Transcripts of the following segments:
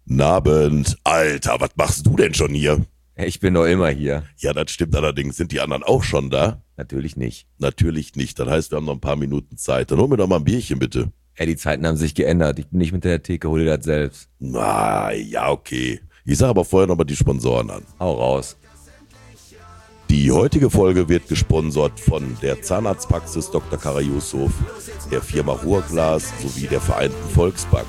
Nabend. Alter, was machst du denn schon hier? Ich bin doch immer hier. Ja, das stimmt allerdings. Sind die anderen auch schon da? Natürlich nicht. Natürlich nicht. Das heißt, wir haben noch ein paar Minuten Zeit. Dann hol mir doch mal ein Bierchen, bitte. Die Zeiten haben sich geändert. Ich bin nicht mit der Theke, hol dir das selbst. Na, ja, okay. Ich sage aber vorher noch mal die Sponsoren an. Hau raus. Die heutige Folge wird gesponsert von der Zahnarztpraxis Dr. Kara Yusuf, der Firma Ruhrglas sowie der Vereinten Volksbank.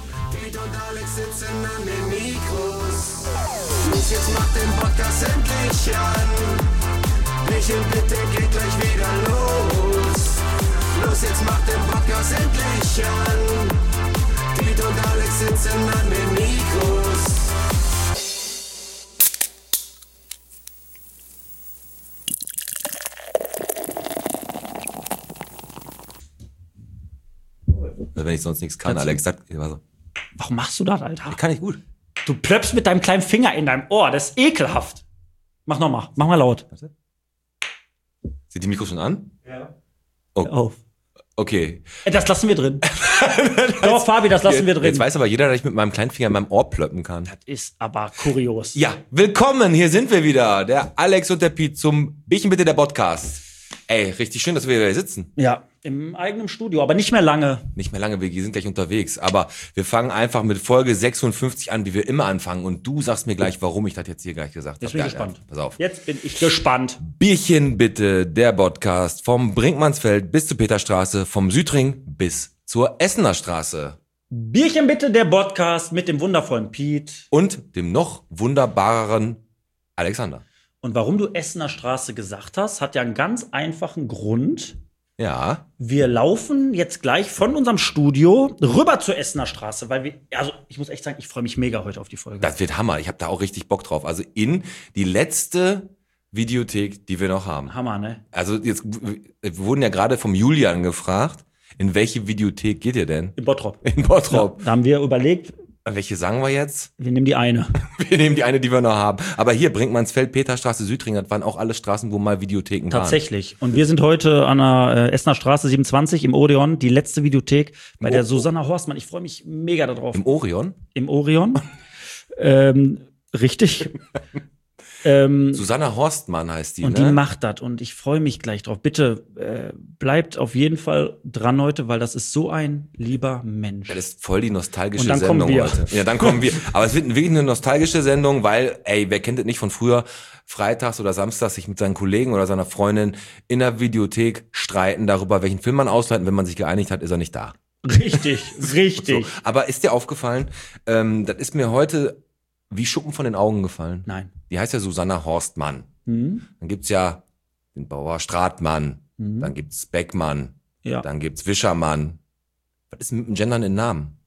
Los, jetzt macht den Podcast endlich an. Michel, bitte geht gleich wieder los. Los, jetzt macht den Podcast endlich an. Piet und Alex sitzen an den Mikros. Wenn ich sonst nichts kann, Alex, sag. Warum machst du das, Alter? Kann ich gut. Du plöppst mit deinem kleinen Finger in deinem Ohr. Das ist ekelhaft. Mach nochmal. Mach mal laut. Warte. Sind die Mikros schon an? Ja. Oh. Auf. Okay. Das lassen wir drin. Doch, Fabi, das lassen wir drin. Jetzt weiß aber jeder, dass ich mit meinem kleinen Finger in meinem Ohr plöppen kann. Das ist aber kurios. Ja, willkommen, hier sind wir wieder. Der Alex und der Piet zum Bierchen bitte, der Podcast. Ey, richtig schön, dass wir hier sitzen. Ja, im eigenen Studio, aber nicht mehr lange. Nicht mehr lange, wir sind gleich unterwegs. Aber wir fangen einfach mit Folge 56 an, wie wir immer anfangen. Und du sagst mir gleich, warum ich das jetzt hier gleich gesagt habe. Jetzt bin ich gespannt. Pass auf. Jetzt bin ich gespannt. Bierchen bitte, der Podcast. Vom Brinkmannsfeld bis zur Peterstraße, vom Südring bis zur Essener Straße. Bierchen bitte, der Podcast mit dem wundervollen Piet. Und dem noch wunderbareren Alexander. Und warum du Essener Straße gesagt hast, hat ja einen ganz einfachen Grund. Ja. Wir laufen jetzt gleich von unserem Studio rüber zur Essener Straße, weil ich muss echt sagen, ich freue mich mega heute auf die Folge. Das wird Hammer. Ich habe da auch richtig Bock drauf. Also in die letzte Videothek, die wir noch haben. Hammer, ne? Also jetzt wir wurden ja gerade vom Julian gefragt, in welche Videothek geht ihr denn? In Bottrop. In Bottrop. Ja, da haben wir überlegt, Welche sagen wir jetzt? wir nehmen die eine. Wir nehmen die eine, die wir noch haben. Aber hier, Brinkmannsfeld, Peterstraße, Südring, das waren auch alle Straßen, wo mal Videotheken Tatsächlich. Und wir sind heute an der Essener Straße 27 im Odeon, die letzte Videothek bei der Susanna Horstmann. Ich freue mich mega darauf. waren. Im Orion? Im Orion. Richtig. Susanna Horstmann heißt die, Und ne? die macht das und ich freue mich gleich drauf. Bitte bleibt auf jeden Fall dran heute, weil das ist so ein lieber Mensch. Das ist voll die nostalgische Und dann Sendung kommen wir. heute. Ja, dann kommen wir. Aber es wird wirklich eine nostalgische Sendung, weil, wer kennt das nicht von früher, freitags oder samstags sich mit seinen Kollegen oder seiner Freundin in der Videothek streiten darüber, welchen Film man ausleiht. Und wenn man sich geeinigt hat, ist er nicht da. Richtig, richtig. So. Aber ist dir aufgefallen, das ist mir heute wie Schuppen von den Augen gefallen. Nein. Die heißt ja Susanna Horstmann. Hm? Dann gibt's ja den Bauer Stratmann. Dann gibt's Beckmann. Ja. Dann gibt's Wischermann. Was ist mit dem Gendern in Namen?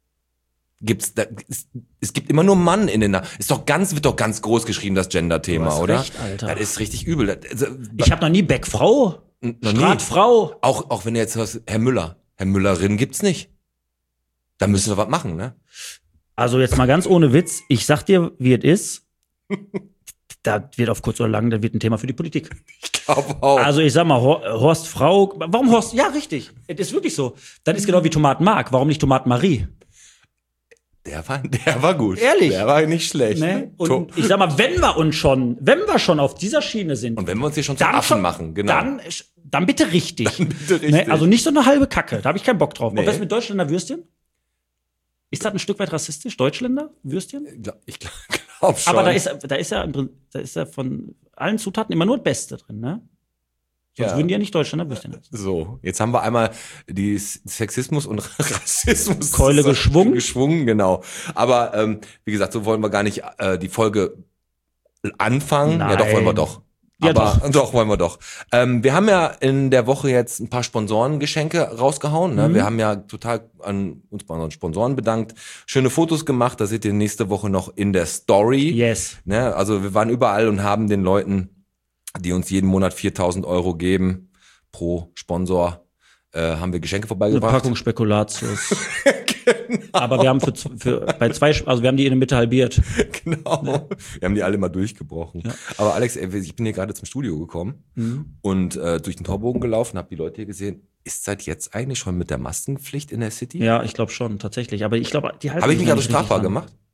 Es gibt immer nur Mann in den Namen. Wird doch ganz groß geschrieben, das Gender-Thema, Du hast oder? recht, Alter. Das ist richtig übel. Ich habe noch nie Beckfrau, Noch nie. Stratfrau. Auch wenn du jetzt hörst, Herr Müller. Herr Müllerin gibt's nicht. Da müssen wir was machen, ne? Also jetzt mal ganz ohne Witz, ich sag dir, wie es ist. Das wird auf kurz oder lang, das wird ein Thema für die Politik. Ich glaube auch. Also ich sag mal, Horst Frau, warum Horst? Ja, richtig. Es ist wirklich so. Das ist genau wie Tomatenmark. Warum nicht Tomatenmarie? Der war gut. Ehrlich? Der war nicht schlecht. Ne? Und ich sag mal, wenn wir schon auf dieser Schiene sind. Und wenn wir uns hier schon zum dann Affen schon- machen, genau. Dann bitte richtig. Dann bitte richtig. Ne? Also nicht so eine halbe Kacke, da habe ich keinen Bock drauf. Nee. Und was mit Deutschländer Würstchen? Ist das ein Stück weit rassistisch, Deutschländer Würstchen? Ich glaube schon. Aber da ist ja von allen Zutaten immer nur das Beste drin, ne? Sonst Ja. würden die ja nicht Deutschländer Würstchen heißen. So, jetzt haben wir einmal die Sexismus und Rassismus Keule geschwungen. Geschwungen, genau. Aber wie gesagt, so wollen wir gar nicht die Folge anfangen. Ja, doch wollen wir doch. Ja, Aber doch wollen wir doch. Wir haben ja in der Woche jetzt ein paar Sponsorengeschenke rausgehauen. Ne? Wir haben ja total an uns bei unseren Sponsoren bedankt, schöne Fotos gemacht. Da seht ihr nächste Woche noch in der Story. Yes. Ne? Also wir waren überall und haben den Leuten, die uns jeden Monat 4.000 Euro geben pro Sponsor, haben wir Geschenke Eine vorbeigebracht. Packung Spekulatius. Aber wir haben wir haben die in der Mitte halbiert. Genau. Wir haben die alle mal durchgebrochen. Ja. Aber Alex, ich bin hier gerade zum Studio gekommen und durch den Torbogen gelaufen, habe die Leute hier gesehen. Ist seit jetzt eigentlich schon mit der Maskenpflicht in der City? Ja, ich glaube schon, tatsächlich. Aber ich glaube, die halten Habe ich mich sich also nicht strafbar richtig dran. gemacht?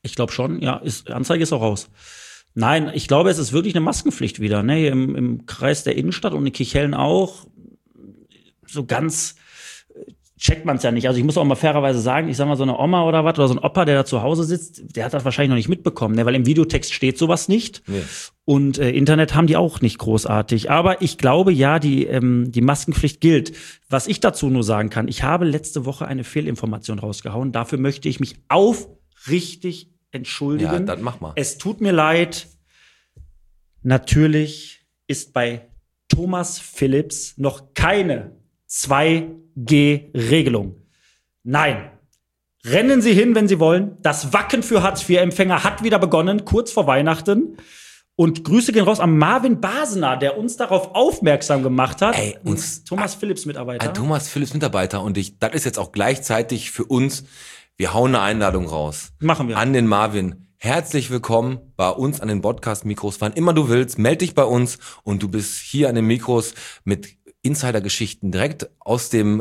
Ich glaube schon, ja. Anzeige ist auch raus. Nein, ich glaube, es ist wirklich eine Maskenpflicht wieder, ne? Hier im Kreis der Innenstadt und in Kichellen auch. So ganz checkt man es ja nicht. Also ich muss auch mal fairerweise sagen, ich sag mal, so eine Oma oder was, oder so ein Opa, der da zu Hause sitzt, der hat das wahrscheinlich noch nicht mitbekommen, ne? Weil im Videotext steht sowas nicht. Nee. Und Internet haben die auch nicht großartig. Aber ich glaube, ja, die Maskenpflicht gilt. Was ich dazu nur sagen kann, ich habe letzte Woche eine Fehlinformation rausgehauen. Dafür möchte ich mich aufrichtig entschuldigen. Ja, dann mach mal. Es tut mir leid. Natürlich ist bei Thomas Philipps noch keine 2G-Regelung. Nein. Rennen Sie hin, wenn Sie wollen. Das Wacken für Hartz-IV-Empfänger hat wieder begonnen, kurz vor Weihnachten. Und Grüße gehen raus an Marvin Basener, der uns darauf aufmerksam gemacht hat. Ey, uns Thomas Philipps Mitarbeiter. Thomas Philipps Mitarbeiter. Und das ist jetzt auch gleichzeitig für uns, wir hauen eine Einladung raus. Machen wir. An den Marvin. Herzlich willkommen bei uns an den Podcast-Mikros. Wann immer du willst, meld dich bei uns und du bist hier an den Mikros mit Insider-Geschichten direkt aus dem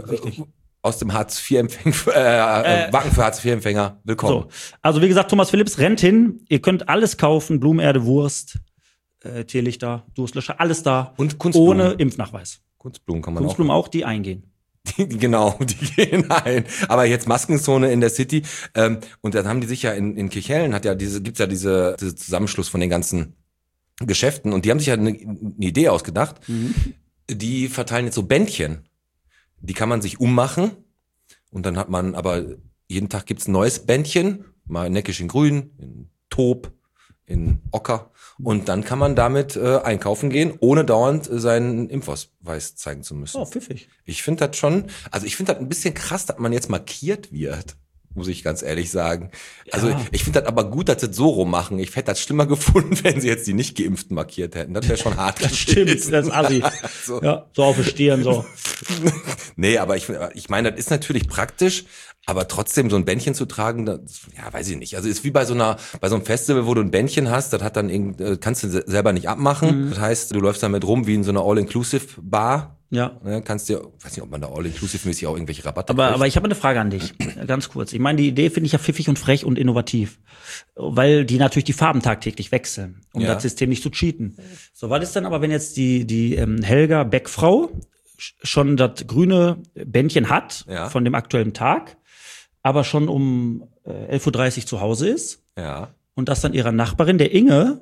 Hartz-IV-Empfänger, Wacken für Hartz-IV-Empfänger. Willkommen. So. Also wie gesagt, Thomas Philipps rennt hin. Ihr könnt alles kaufen, Blumenerde, Wurst, Teelichter, Durstlöscher, alles da. Und Kunstblumen. Ohne Impfnachweis. Kunstblumen kann man Kunstblumen auch, die eingehen. Genau, die gehen ein. Aber jetzt Maskenzone in der City. Und dann haben die sich ja in Kirchhellen gibt's ja diese Zusammenschluss von den ganzen Geschäften. Und die haben sich ja eine Idee ausgedacht. Mhm. Die verteilen jetzt so Bändchen. Die kann man sich ummachen. Und dann hat man aber jeden Tag gibt's ein neues Bändchen. Mal neckisch in Grün, in Taub, in Ocker. Und dann kann man damit einkaufen gehen, ohne dauernd seinen Impfausweis zeigen zu müssen. Oh, pfiffig. Ich finde das schon, ich finde das ein bisschen krass, dass man jetzt markiert wird, muss ich ganz ehrlich sagen. Ja. Also ich finde das aber gut, dass sie das so rummachen. Ich hätte das schlimmer gefunden, wenn sie jetzt die nicht Geimpften markiert hätten. Das wäre schon hart. Das stimmt, das ist assi. So. Ja, so auf der Stirn, so. Nee, aber ich meine, das ist natürlich praktisch, aber trotzdem so ein Bändchen zu tragen, weiß ich nicht. Also ist wie bei so einem Festival, wo du ein Bändchen hast, das hat dann kannst du selber nicht abmachen. Mhm. Das heißt, du läufst damit rum wie in so einer All-Inclusive-Bar. Ja. Kannst dir, weiß nicht, ob man da All-Inclusive-mäßig auch irgendwelche Rabatte kriegt. Aber ich habe eine Frage an dich, ganz kurz. Ich meine, die Idee finde ich ja pfiffig und frech und innovativ, weil die natürlich die Farben tagtäglich wechseln, um das System nicht zu cheaten. So, was ist denn aber, wenn jetzt die Helga Beckfrau schon das grüne Bändchen hat von dem aktuellen Tag, aber schon um 11:30 Uhr zu Hause ist und das dann ihrer Nachbarin, der Inge,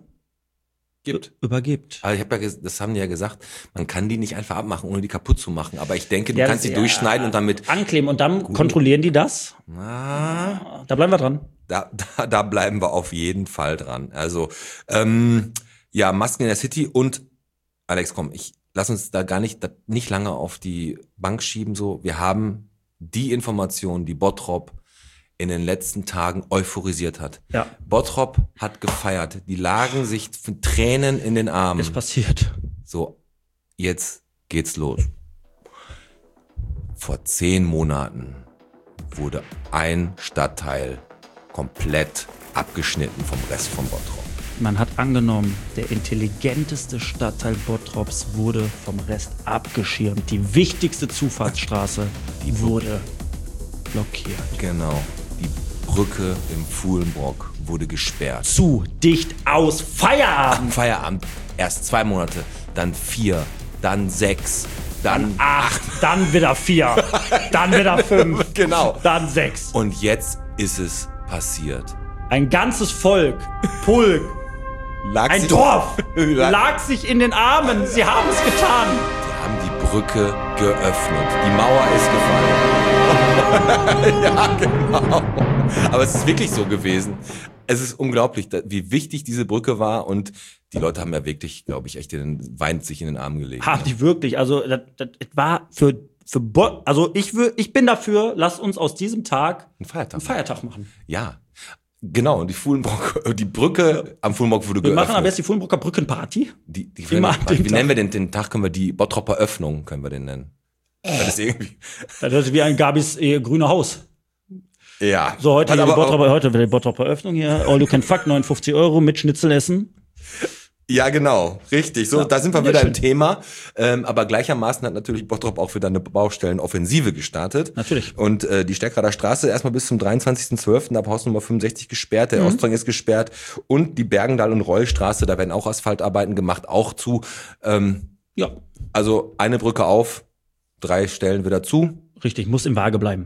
übergibt. Also das haben die ja gesagt, man kann die nicht einfach abmachen, ohne die kaputt zu machen. Aber ich denke, du kannst die durchschneiden und damit ankleben und dann kontrollieren die das. Da bleiben wir dran. Da bleiben wir auf jeden Fall dran. Also Masken in der City und Alex, komm, lass uns da nicht lange auf die Bank schieben. So, wir haben die Information, die Bottrop in den letzten Tagen euphorisiert hat. Ja. Bottrop hat gefeiert. Die lagen sich von Tränen in den Armen. Ist passiert. So, jetzt geht's los. Vor 10 Monaten wurde ein Stadtteil komplett abgeschnitten vom Rest von Bottrop. Man hat angenommen, der intelligenteste Stadtteil Bottrops wurde vom Rest abgeschirmt. Die wichtigste Zufahrtsstraße wurde blockiert. Genau. Die Brücke im Fuhlenbrock wurde gesperrt. Zu dicht aus. Feierabend. Feierabend. Erst 2 Monate, dann 4, dann 6, dann 8, dann wieder 4, dann wieder 5, genau. Dann 6. Und jetzt ist es passiert. Ein ganzes Volk, Pulk, ein Dorf lag sich in den Armen. Sie haben es getan. Sie haben die Brücke geöffnet. Die Mauer ist gefallen. Ja, genau. Aber es ist wirklich so gewesen. Es ist unglaublich, wie wichtig diese Brücke war. Und die Leute haben ja wirklich, glaube ich, echt weint sich in den Arm gelegt. Haben die wirklich. Also das war also ich bin dafür, lasst uns aus diesem Tag einen Feiertag machen. Ja. Genau, und die Brücke am Fuhlenbrock wurde geöffnet. Wir machen am besten die Fuhlenbrocker Brückenparty. Wie nennen wir den Tag? Können wir die Bottropper Öffnung, können wir den nennen. Das ist irgendwie. Das ist wie ein Gabis grüne Haus. Ja. So, heute die Bottropper Öffnung hier. All you can fuck, 59 € mit Schnitzel essen. Ja, genau, richtig. So, Ja, da sind wir sehr wieder im schön. Thema. Aber gleichermaßen hat natürlich Bottrop auch wieder eine Baustellenoffensive gestartet. Natürlich. Und die Steckrader Straße erstmal bis zum 23.12. ab Hausnummer 65 gesperrt. Der Ostring ist gesperrt. Und die Bergendahl- und Rollstraße, da werden auch Asphaltarbeiten gemacht, auch zu. Ja, Also eine Brücke auf, 3 Stellen wieder zu. richtig, muss im Waage bleiben.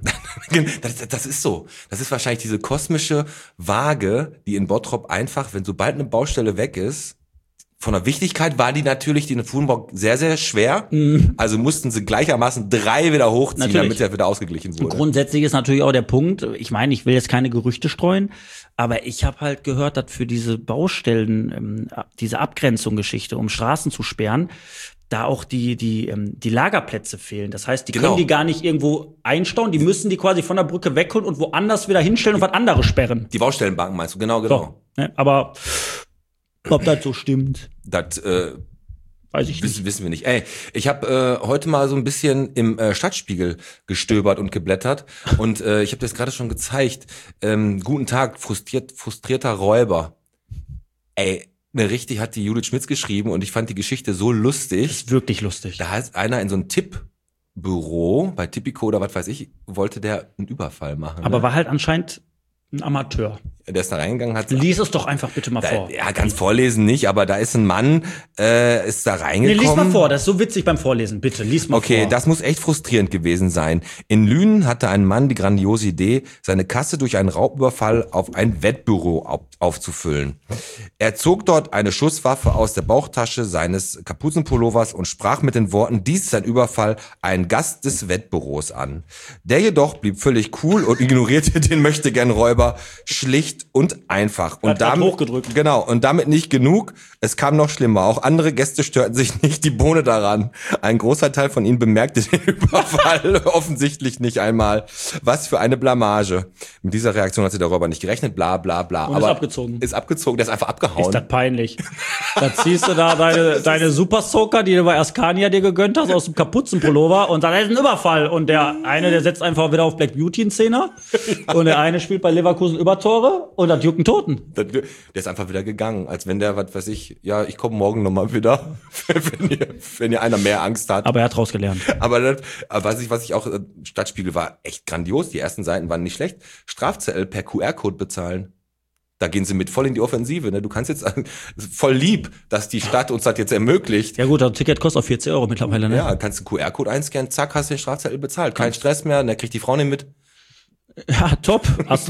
Das ist so. Das ist wahrscheinlich diese kosmische Waage, die in Bottrop einfach, wenn sobald eine Baustelle weg ist, von der Wichtigkeit war die natürlich, die in Fuhlenburg sehr, sehr schwer. Also mussten sie gleichermaßen 3 wieder hochziehen, Natürlich. damit der wieder ausgeglichen wurde. Grundsätzlich ist natürlich auch der Punkt, ich meine, ich will jetzt keine Gerüchte streuen, aber ich habe halt gehört, dass für diese Baustellen, diese Abgrenzung-Geschichte, um Straßen zu sperren, da auch die Lagerplätze fehlen. Das heißt, die Genau. können die gar nicht irgendwo einstauen, die müssen die quasi von der Brücke wegholen und woanders wieder hinstellen und was anderes sperren. Die Baustellenbanken meinst du? Genau. So, ne? Aber ob das so stimmt, Das weiß ich nicht. wissen wir nicht. Ey, ich habe heute mal so ein bisschen im Stadtspiegel gestöbert und geblättert und ich habe das gerade schon gezeigt. Guten Tag, frustrierter Räuber. Ey, ne, richtig hat die Judith Schmitz geschrieben und ich fand die Geschichte so lustig. Ist wirklich lustig. Da hat einer in so ein Tippbüro, bei Tipico oder was weiß ich, wollte der einen Überfall machen. Aber ne? war halt anscheinend ein Amateur. Der ist da reingegangen, hat Lies es doch einfach bitte mal vor. ja, ganz vorlesen nicht, aber da ist ein Mann, ist da Nee, reingekommen. lies mal vor, das ist so witzig beim Vorlesen. Bitte, lies mal vor. Okay, das muss echt frustrierend gewesen sein. In Lünen hatte ein Mann die grandiose Idee, seine Kasse durch einen Raubüberfall auf ein Wettbüro aufzufüllen. Er zog dort eine Schusswaffe aus der Bauchtasche seines Kapuzenpullovers und sprach mit den Worten, dies ist ein Überfall, einen Gast des Wettbüros an. Der jedoch blieb völlig cool und ignorierte den Möchtegern-Räuber schlicht und einfach. Und Hat damit, hochgedrückt. genau, und damit nicht genug. Es kam noch schlimmer. Auch andere Gäste störten sich nicht die Bohne daran. Ein großer Teil von ihnen bemerkte den Überfall offensichtlich nicht einmal. Was für eine Blamage. Mit dieser Reaktion hatte der Räuber nicht gerechnet, bla bla bla. Und ist abgezogen. Ist abgezogen, der ist einfach abgehauen. Ist das peinlich. Da ziehst du da deine Super Soaker, die du bei Askania dir gegönnt hast, aus dem Kapuzenpullover und dann ist ein Überfall. Und der eine, der setzt einfach wieder auf Black Beauty in Szene. Und der eine spielt bei Leverkusen Übertore und das juckt einen Toten. Der ist einfach wieder gegangen, als wenn der, was weiß ich, ja, ich komme morgen nochmal wieder, wenn ihr einer mehr Angst hat. Aber er hat rausgelernt. Aber das, was ich auch, Stadtspiegel war echt grandios, die ersten Seiten waren nicht schlecht. Strafzettel per QR-Code bezahlen. Da gehen sie mit voll in die Offensive. Ne? Du kannst jetzt, voll lieb, dass die Stadt uns das jetzt ermöglicht. Ja gut, das Ticket kostet auch 40 € mittlerweile, ne? Ja, kannst du QR-Code einscannen, zack, hast den Strafzettel bezahlt. Kein Stress mehr, ne, kriegt die Frau nicht mit. Ja, top.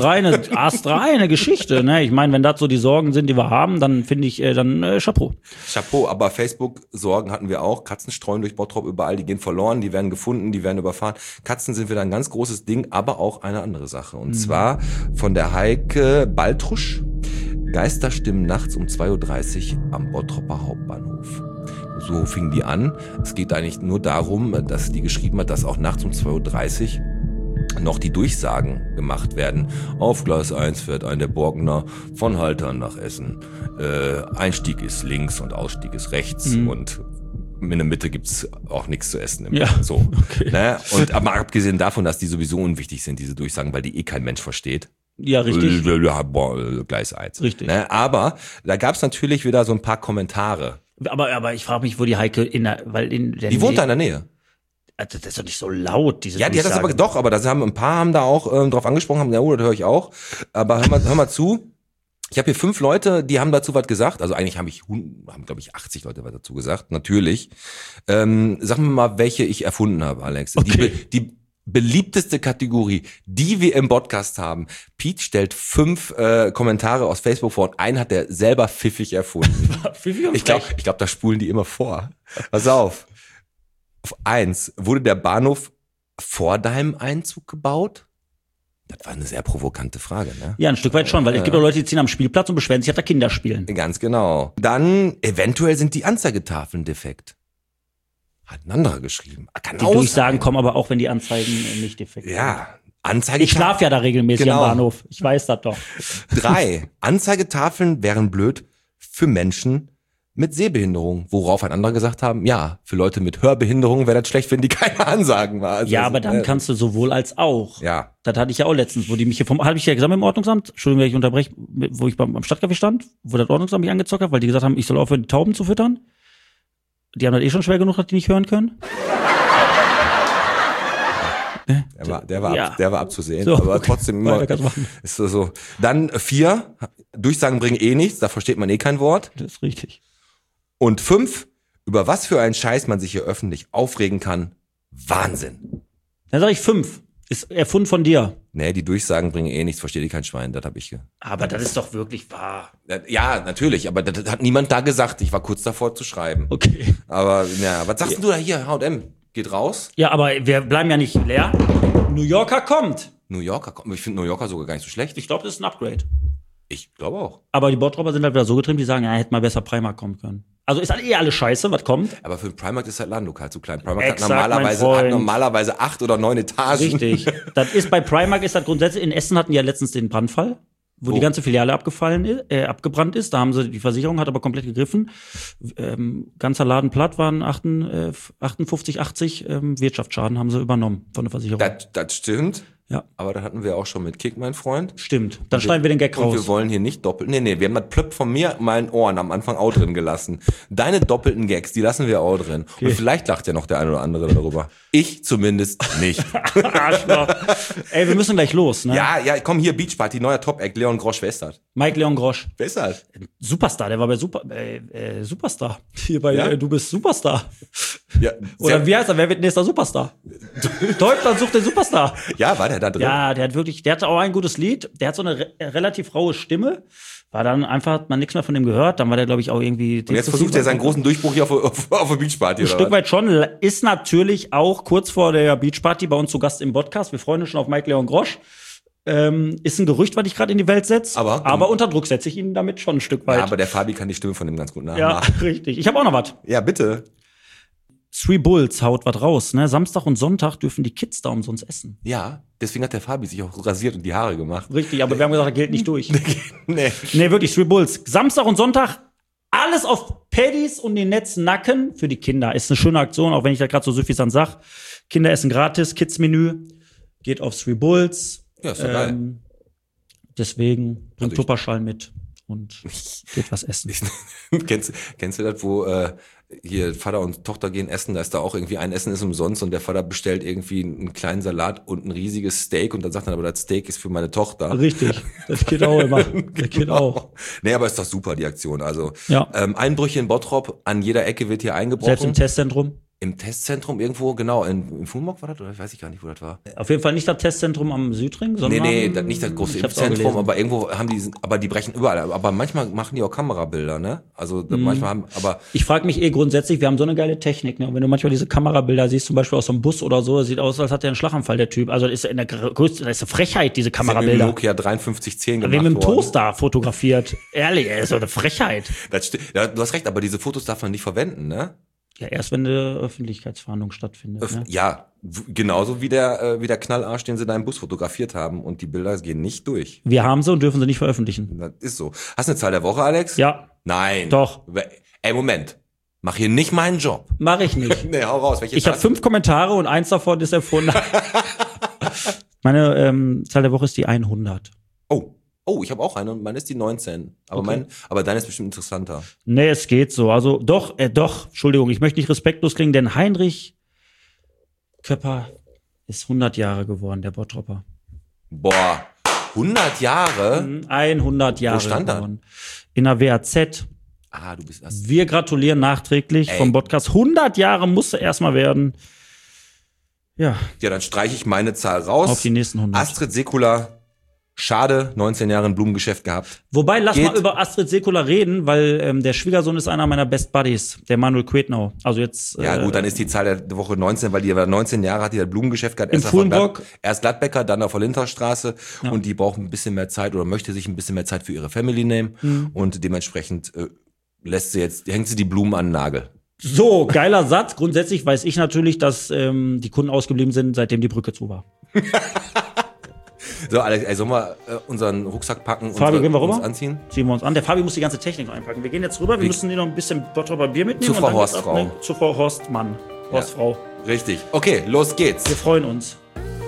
Astreine Geschichte, ne? Ich meine, wenn das so die Sorgen sind, die wir haben, dann finde ich, Chapeau. Chapeau, aber Facebook-Sorgen hatten wir auch. Katzen streuen durch Bottrop überall, die gehen verloren, die werden gefunden, die werden überfahren. Katzen sind wieder ein ganz großes Ding, aber auch eine andere Sache. Und zwar von der Heike Baltrusch. Geister stimmen nachts um 2.30 Uhr am Bottroper Hauptbahnhof. So fing die an. Es geht eigentlich nur darum, dass die geschrieben hat, dass auch nachts um 2.30 Uhr noch die Durchsagen gemacht werden. Auf Gleis 1 fährt ein der Borkener von Haltern nach Essen. Einstieg ist links und Ausstieg ist rechts und in der Mitte gibt's auch nichts zu essen. Ja, So, okay. ne? Und aber abgesehen davon, dass die sowieso unwichtig sind, diese Durchsagen, weil die kein Mensch versteht. Ja, richtig. Gleis 1. Richtig. Ne? Aber da gab's natürlich wieder so ein paar Kommentare. Aber ich frage mich, wo die Heike Die wohnt da in der Nähe. Also das ist doch nicht so laut, diese Ja, die hat das Durchsage. aber doch, aber das haben ein paar haben da auch drauf angesprochen, haben, ja, das höre ich auch. Aber hör mal zu. Ich habe hier 5 Leute, die haben dazu was gesagt. Also eigentlich haben glaube ich 80 Leute was dazu gesagt, natürlich. Sagen wir mal, welche ich erfunden habe, Alex. Okay. Die beliebteste Kategorie, die wir im Podcast haben. Pete stellt 5 Kommentare aus Facebook vor und einen hat er selber pfiffig erfunden. Pfiffi und Ich glaube, frech. da spulen die immer vor. Pass auf. Auf 1, wurde der Bahnhof vor deinem Einzug gebaut? Das war eine sehr provokante Frage, ne? Ja, ein Stück weit schon, weil es gibt auch Leute, die ziehen am Spielplatz und beschweren sich, dass da Kinder spielen. Ganz genau. Dann, eventuell sind die Anzeigetafeln defekt. Hat ein anderer geschrieben. Kann Die auch Durchsagen sein. kommen aber auch, wenn die Anzeigen nicht defekt sind. Ja, Anzeigetafeln. Ich schlafe ja da regelmäßig Genau. am Bahnhof. Ich weiß das doch. 3, Anzeigetafeln wären blöd für Menschen mit Sehbehinderung. Worauf ein anderer gesagt haben, ja, für Leute mit Hörbehinderung wäre das schlecht, wenn die keine Ansagen war. Also, Ja, aber dann kannst du sowohl als auch. Ja. Das hatte ich ja auch letztens, wo die mich hier habe ich ja gesagt im Ordnungsamt, Entschuldigung, wenn ich unterbreche, wo ich beim Stadtcafé stand, wo das Ordnungsamt mich angezockt hat, weil die gesagt haben, ich soll aufhören, die Tauben zu füttern. Die haben das schon schwer genug, dass die nicht hören können. Der war abzusehen, So, aber okay. trotzdem immer Weiter kannst du machen. ist so. Dann 4, Durchsagen bringen eh nichts, da versteht man eh kein Wort. Das ist richtig. Und 5, über was für einen Scheiß man sich hier öffentlich aufregen kann. Wahnsinn. Dann sage ich 5. Ist erfunden von dir. Nee, die Durchsagen bringen eh nichts, versteht ihr kein Schwein, das habe ich. Aber das ist doch wirklich wahr. Ja, natürlich, aber das hat niemand da gesagt. Ich war kurz davor zu schreiben. Okay. Aber, ja, was sagst du da hier? H&M geht raus. Ja, aber wir bleiben ja nicht leer. New Yorker kommt. New Yorker kommt. Ich finde New Yorker sogar gar nicht so schlecht. Ich glaube, das ist ein Upgrade. Ich glaube auch. Aber die Bottropper sind halt wieder so getrimmt, die sagen, ja, hätte mal besser Primark kommen können. Also ist halt eh alles scheiße, was kommt. Aber für den Primark ist halt Ladenlokal zu klein. Primark Exakt, hat mein Freund. normalerweise 8 oder 9 Etagen. Richtig. Das ist bei Primark ist das grundsätzlich, in Essen hatten die ja letztens den Brandfall, wo die ganze Filiale abgebrannt ist. Da haben sie, die Versicherung hat aber komplett gegriffen. Ganzer Laden platt waren 58, 80 Wirtschaftsschaden haben sie übernommen von der Versicherung. Das stimmt. Ja. Aber da hatten wir auch schon mit Kick, mein Freund. Stimmt. Dann schneiden wir den Gag Und raus. wir wollen hier nicht doppelt. Nee, wir haben das Plöpp von mir meinen Ohren am Anfang auch drin gelassen. Deine doppelten Gags, die lassen wir auch drin. Und vielleicht lacht ja noch der eine oder andere darüber. Ich zumindest nicht. Arschloch. Ey, wir müssen gleich los, ne? Ja, komm hier, Beach Party, neuer Top-Act, Leon Grosch, wer ist das? Mike Leon Grosch. Wer ist das? Superstar, der war bei Superstar. Hier bei Ja? Du bist Superstar. Ja, Oder wie heißt er? Wer wird nächster Superstar? Deutschland sucht den Superstar. ja, war der da drin? Ja, der hatte auch ein gutes Lied. Der hat so eine relativ raue Stimme. War dann einfach, hat man nichts mehr von dem gehört. Dann war der, glaube ich, auch irgendwie. Und jetzt versucht er seinen großen Durchbruch hier auf der Beach Party, Ein oder Stück was? weit schon. Ist natürlich auch kurz vor der Beachparty bei uns zu Gast im Podcast. Wir freuen uns schon auf Mike Leon Grosch. Ist ein Gerücht, was ich gerade in die Welt setze. Aber unter Druck setze ich ihn damit schon ein Stück weit. Ja, aber der Fabi kann die Stimme von dem ganz gut Ja, nachmachen. richtig. Ich habe auch noch was. Ja, bitte. Three Bulls haut was raus, ne? Samstag und Sonntag dürfen die Kids da umsonst essen. Ja, deswegen hat der Fabi sich auch rasiert und die Haare gemacht. Richtig, aber wir haben gesagt, das gilt nicht durch. Nee. Nee, wirklich, Three Bulls. Samstag und Sonntag, alles auf Paddies und den Netzen Nacken für die Kinder. Ist eine schöne Aktion, auch wenn ich da gerade so süffisant sag. Kinder essen gratis, Kids-Menü. Geht auf Three Bulls. Ja, ist doch geil. Deswegen bringt Also Tupperschalen mit und geht was essen. Kennst du das, wo hier Vater und Tochter gehen essen, da ist da auch irgendwie ein Essen ist umsonst und der Vater bestellt irgendwie einen kleinen Salat und ein riesiges Steak und dann sagt er aber, das Steak ist für meine Tochter. Richtig, das geht auch immer. Das geht auch. Nee, aber ist doch super, die Aktion. Also Ja. Einbrüche in Bottrop, an jeder Ecke wird hier eingebrochen. Selbst im Testzentrum. Im Testzentrum irgendwo, genau, im Fulmrock war das, oder weiß ich gar nicht, wo das war. Auf jeden Fall nicht das Testzentrum am Südring, sondern. Nee, nicht das große ich hab's auch Impfzentrum, gelesen. aber irgendwo haben aber die brechen überall. Aber manchmal machen die auch Kamerabilder, ne? Also manchmal aber Ich frage mich grundsätzlich, wir haben so eine geile Technik, ne? Und wenn du manchmal diese Kamerabilder siehst, zum Beispiel aus so einem Bus oder so, sieht aus, als hat der einen Schlaganfall, der Typ. Also das ist das ist eine Frechheit, diese mit dem Kamerabilder. Nokia 5310 Wer gemacht mit dem worden. Toaster fotografiert. Ehrlich, ey, ist so eine Frechheit. Ja, du hast recht, aber diese Fotos darf man nicht verwenden, ne? Ja, erst wenn eine Öffentlichkeitsfahndung stattfindet. Ne? Ja, genauso wie der Knallarsch, den sie da im Bus fotografiert haben. Und die Bilder gehen nicht durch. Wir haben sie und dürfen sie nicht veröffentlichen. Das ist so. Hast du eine Zahl der Woche, Alex? Ja, Nein. Doch. Ey, Moment. Mach hier nicht meinen Job. mache ich nicht. Nee, hau raus. Welche Ich habe Zahl? 5 Kommentare und eins davon ist erfunden. Meine Zahl der Woche ist die 100. Oh, ich habe auch eine und meine ist die 19. Aber Okay. aber deine ist bestimmt interessanter. Nee, es geht so. Also doch, Entschuldigung, ich möchte nicht respektlos klingen, denn Heinrich Köpper ist 100 Jahre geworden, der Bottropper. Boah, 100 Jahre? 100 Jahre stand das? geworden. In der WAZ. Ah, du bist das. Wir gratulieren nachträglich vom Podcast. 100 Jahre musste erstmal werden. Ja, Ja, dann streiche ich meine Zahl raus. auf die nächsten 100. Astrid Sekula, schade, 19 Jahre ein Blumengeschäft gehabt. Wobei, lass Geht. mal über Astrid Sekula reden, weil der Schwiegersohn ist einer meiner Best Buddies, der Manuel Quetnau. Also jetzt Ja gut, dann ist die Zahl der Woche 19, weil die war 19 Jahre hat die das Blumengeschäft gehabt. Im Erst auf der Fulmrock. erst Gladbecker, dann auf der Linterstraße. Und die braucht ein bisschen mehr Zeit oder möchte sich ein bisschen mehr Zeit für ihre Family nehmen. Und dementsprechend hängt sie die Blumen an den Nagel. so, geiler Satz. Grundsätzlich weiß ich natürlich, dass die Kunden ausgeblieben sind, seitdem die Brücke zu war. So, Alex, ey, sollen wir unseren Rucksack packen und Fabi, gehen wir rüber? uns anziehen? Ziehen wir uns an. Der Fabi muss die ganze Technik einpacken. Wir gehen jetzt rüber. Wir müssen hier noch ein bisschen Bottroper Bier mitnehmen. Zu Frau und dann geht's ab, Horstfrau. ne, zu Frau Horstmann. Horstfrau. Richtig. Okay, los geht's. Wir freuen uns.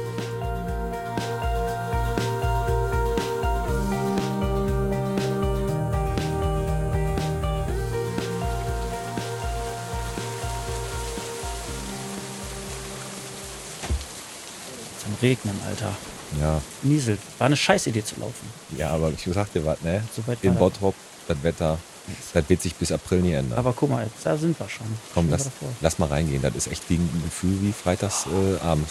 Zum Regnen, Alter. Ja. Nieselt. War eine Scheißidee zu laufen. Ja, aber ich sag dir was, ne? So weit In war das. Bottrop, das Wetter, das wird sich bis April nie ändern. Aber guck mal, jetzt, da sind wir schon. Komm, Stell dir davor. lass mal reingehen. Das ist echt wie ein Gefühl wie freitags abends.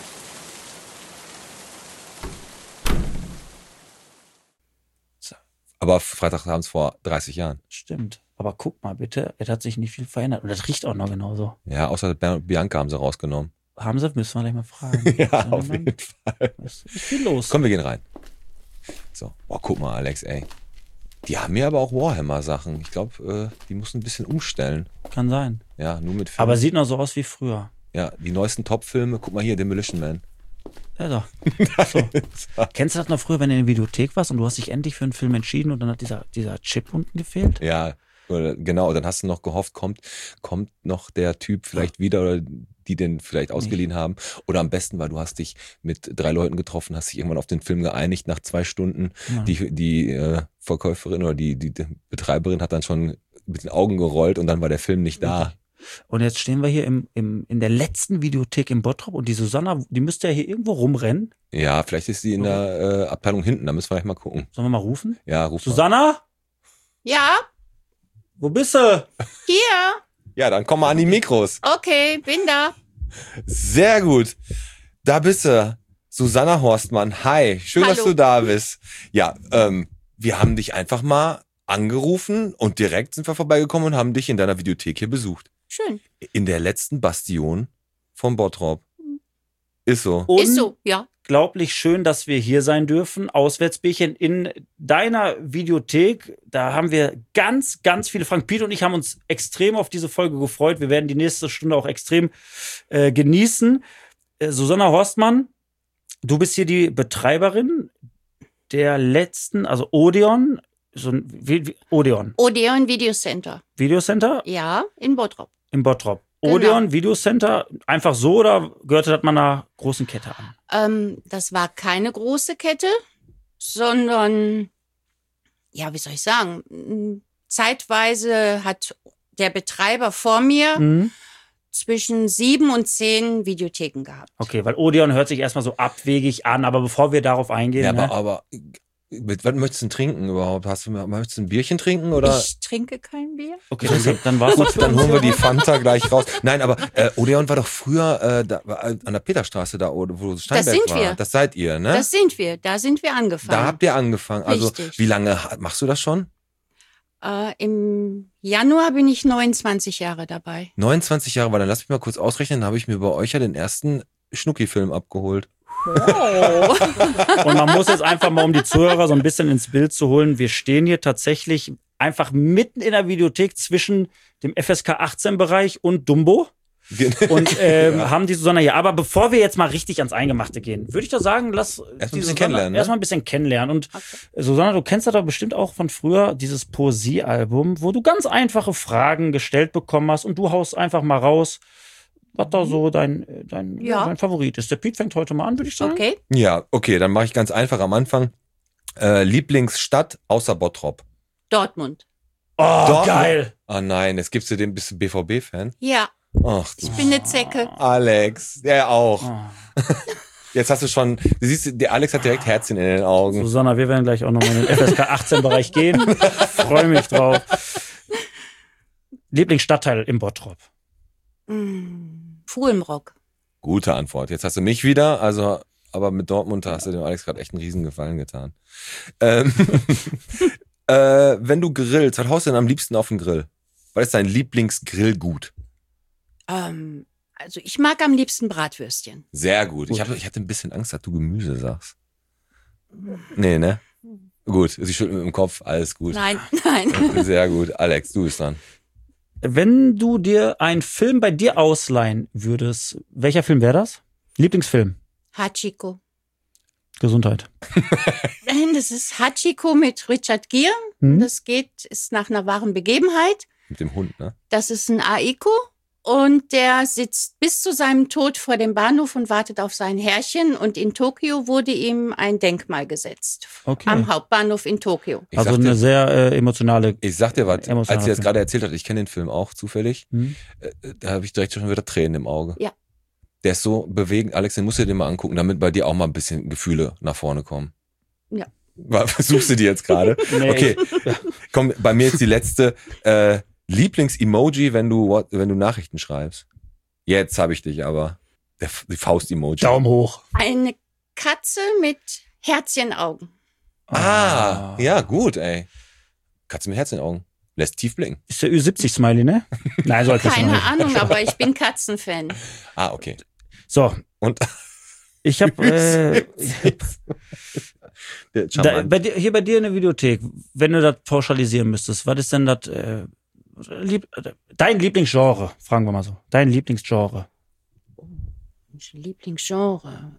Aber freitagsabends vor 30 Jahren. Stimmt. Aber guck mal bitte, es hat sich nicht viel verändert. Und das riecht auch noch genauso. Ja, außer Bianca haben sie rausgenommen. Haben sie? Müssen wir gleich mal fragen. Ja, auf jeden Fall. Ist viel los. Komm, wir gehen rein. So, oh, guck mal, Alex, ey. Die haben hier aber auch Warhammer-Sachen. Ich glaube, die mussten ein bisschen umstellen. Kann sein. Ja, nur mit Filmen. Aber sieht noch so aus wie früher. Ja, die neuesten Top-Filme. Guck mal hier, Demolition Man. Ja, doch. So. Kennst du das noch früher, wenn du in der Videothek warst und du hast dich endlich für einen Film entschieden und dann hat dieser Chip unten gefehlt? Ja, genau. Dann hast du noch gehofft, kommt noch der Typ vielleicht wieder oder die den vielleicht ausgeliehen haben. Oder am besten war, du hast dich mit 3 Leuten getroffen, hast dich irgendwann auf den Film geeinigt nach 2 Stunden. Ja. Die Verkäuferin oder die Betreiberin hat dann schon mit den Augen gerollt und dann war der Film nicht da. Und jetzt stehen wir hier in der letzten Videothek in Bottrop und die Susanna, die müsste ja hier irgendwo rumrennen. Ja, vielleicht ist sie in der Abteilung hinten, da müssen wir gleich mal gucken. Sollen wir mal rufen? Ja, ruf mal. Susanna? Ja, Wo bist du? hier. Ja, dann komm mal an die Mikros. Okay, bin da. Sehr gut. Da bist du. Susanna Horstmann. Hi. Schön, dass Hallo. du da bist. Ja, wir haben dich einfach mal angerufen und direkt sind wir vorbeigekommen und haben dich in deiner Videothek hier besucht. Schön. In der letzten Bastion von Bottrop. Ist so. Ist so, ja. Unglaublich schön, dass wir hier sein dürfen. Auswärtsbierchen in deiner Videothek. Da haben wir ganz, ganz viele Fragen. Pete und ich haben uns extrem auf diese Folge gefreut. Wir werden die nächste Stunde auch extrem genießen. Susanna Horstmann, du bist hier die Betreiberin der letzten, also Odeon, Odeon Odeon Video Center. Videocenter Ja, in Bottrop. in Bottrop. Genau. Odeon Videocenter, einfach so oder gehörte das mal einer großen Kette an? Das war keine große Kette, sondern, ja, wie soll ich sagen, zeitweise hat der Betreiber vor mir zwischen 7 und 10 Videotheken gehabt. Okay, weil Odeon hört sich erstmal so abwegig an, aber bevor wir darauf eingehen. Ja, ne? aber was möchtest du denn trinken überhaupt? Möchtest du ein Bierchen trinken oder? Ich trinke kein Bier. Okay, dann war's doch für Dann uns. holen wir die Fanta gleich raus. Nein, aber Odeon war doch früher an der Peterstraße da, wo Steinberg sind war. wir. Das seid ihr, ne? Das sind wir. Da sind wir angefangen. Da habt ihr angefangen. Also Richtig. wie lange machst du das schon? Im Januar bin ich 29 Jahre dabei. 29 Jahre, weil dann lass mich mal kurz ausrechnen, dann habe ich mir bei euch ja den ersten Schnucki-Film abgeholt. Oh. Und man muss jetzt einfach mal, um die Zuhörer so ein bisschen ins Bild zu holen, wir stehen hier tatsächlich einfach mitten in der Videothek zwischen dem FSK 18-Bereich und Dumbo. Und haben die Susanna hier. Aber bevor wir jetzt mal richtig ans Eingemachte gehen, würde ich doch sagen, lass Erstmal ein die bisschen Susanna kennenlernen, ne? erstmal ein bisschen kennenlernen. Und Susanna, du kennst das doch bestimmt auch von früher, dieses Poesiealbum, wo du ganz einfache Fragen gestellt bekommen hast und du haust einfach mal raus, was da so dein Favorit ist. Der Piet fängt heute mal an, würde ich sagen. Okay. Ja, okay, dann mache ich ganz einfach am Anfang. Lieblingsstadt außer Bottrop. Dortmund. Oh, Dortmund. geil. Oh nein, jetzt gibst du den, bist du BVB-Fan? Ja, Ach, ich bin eine Zecke. Alex, der auch. Oh. Jetzt hast du schon, du siehst, der Alex hat direkt Herzchen in den Augen. Susanna, wir werden gleich auch nochmal in den FSK 18-Bereich gehen. Freue mich drauf. Lieblingsstadtteil im Bottrop. Fulmrock. Gute Antwort. Jetzt hast du mich wieder, also, aber mit Dortmund hast du dem Alex gerade echt einen Riesengefallen getan. Wenn du grillst, was haust du denn am liebsten auf den Grill? Was ist dein Lieblingsgrillgut? Also ich mag am liebsten Bratwürstchen. Sehr gut. Ich hatte ein bisschen Angst, dass du Gemüse sagst. Nee, ne? Gut, sie schüttelt mit dem Kopf, alles gut. Nein, nein. Sehr gut. Alex, du bist dran. Wenn du dir einen Film bei dir ausleihen würdest, welcher Film wäre das? Lieblingsfilm? Hachiko. Gesundheit. Nein, das ist Hachiko mit Richard Gere. Das ist nach einer wahren Begebenheit. Mit dem Hund, ne? Das ist ein Aiko und der sitzt bis zu seinem Tod vor dem Bahnhof und wartet auf sein Herrchen. Und in Tokio wurde ihm ein Denkmal gesetzt. Okay. Am Hauptbahnhof in Tokio. Ich Also sag eine dir- sehr emotionale. Ich sag dir was, Emotionaler als sie das Film. gerade erzählt hat, ich kenne den Film auch zufällig, da habe ich direkt schon wieder Tränen im Auge. Ja. Der ist so bewegend. Alex, den musst du dir mal angucken, damit bei dir auch mal ein bisschen Gefühle nach vorne kommen. Ja. Versuchst du die jetzt gerade? Nee. Okay, komm, bei mir jetzt die letzte. Lieblings-Emoji, wenn du Nachrichten schreibst. Jetzt habe ich dich aber. Die Faust-Emoji. Daumen hoch. Eine Katze mit Herzchenaugen. Ah, ja, gut, ey. Katze mit Herz in den Augen. Lässt tief blicken. Ist der Ü70-Smiley, ne? Nein, so alt bist du noch Keine nicht. Ahnung, aber ich bin Katzenfan. Ah, okay. So, Und ich habe der charmant. hier bei dir in der Videothek, wenn du das pauschalisieren müsstest, was ist denn das dein Lieblingsgenre? Fragen wir mal so. Dein Lieblingsgenre. Lieblingsgenre.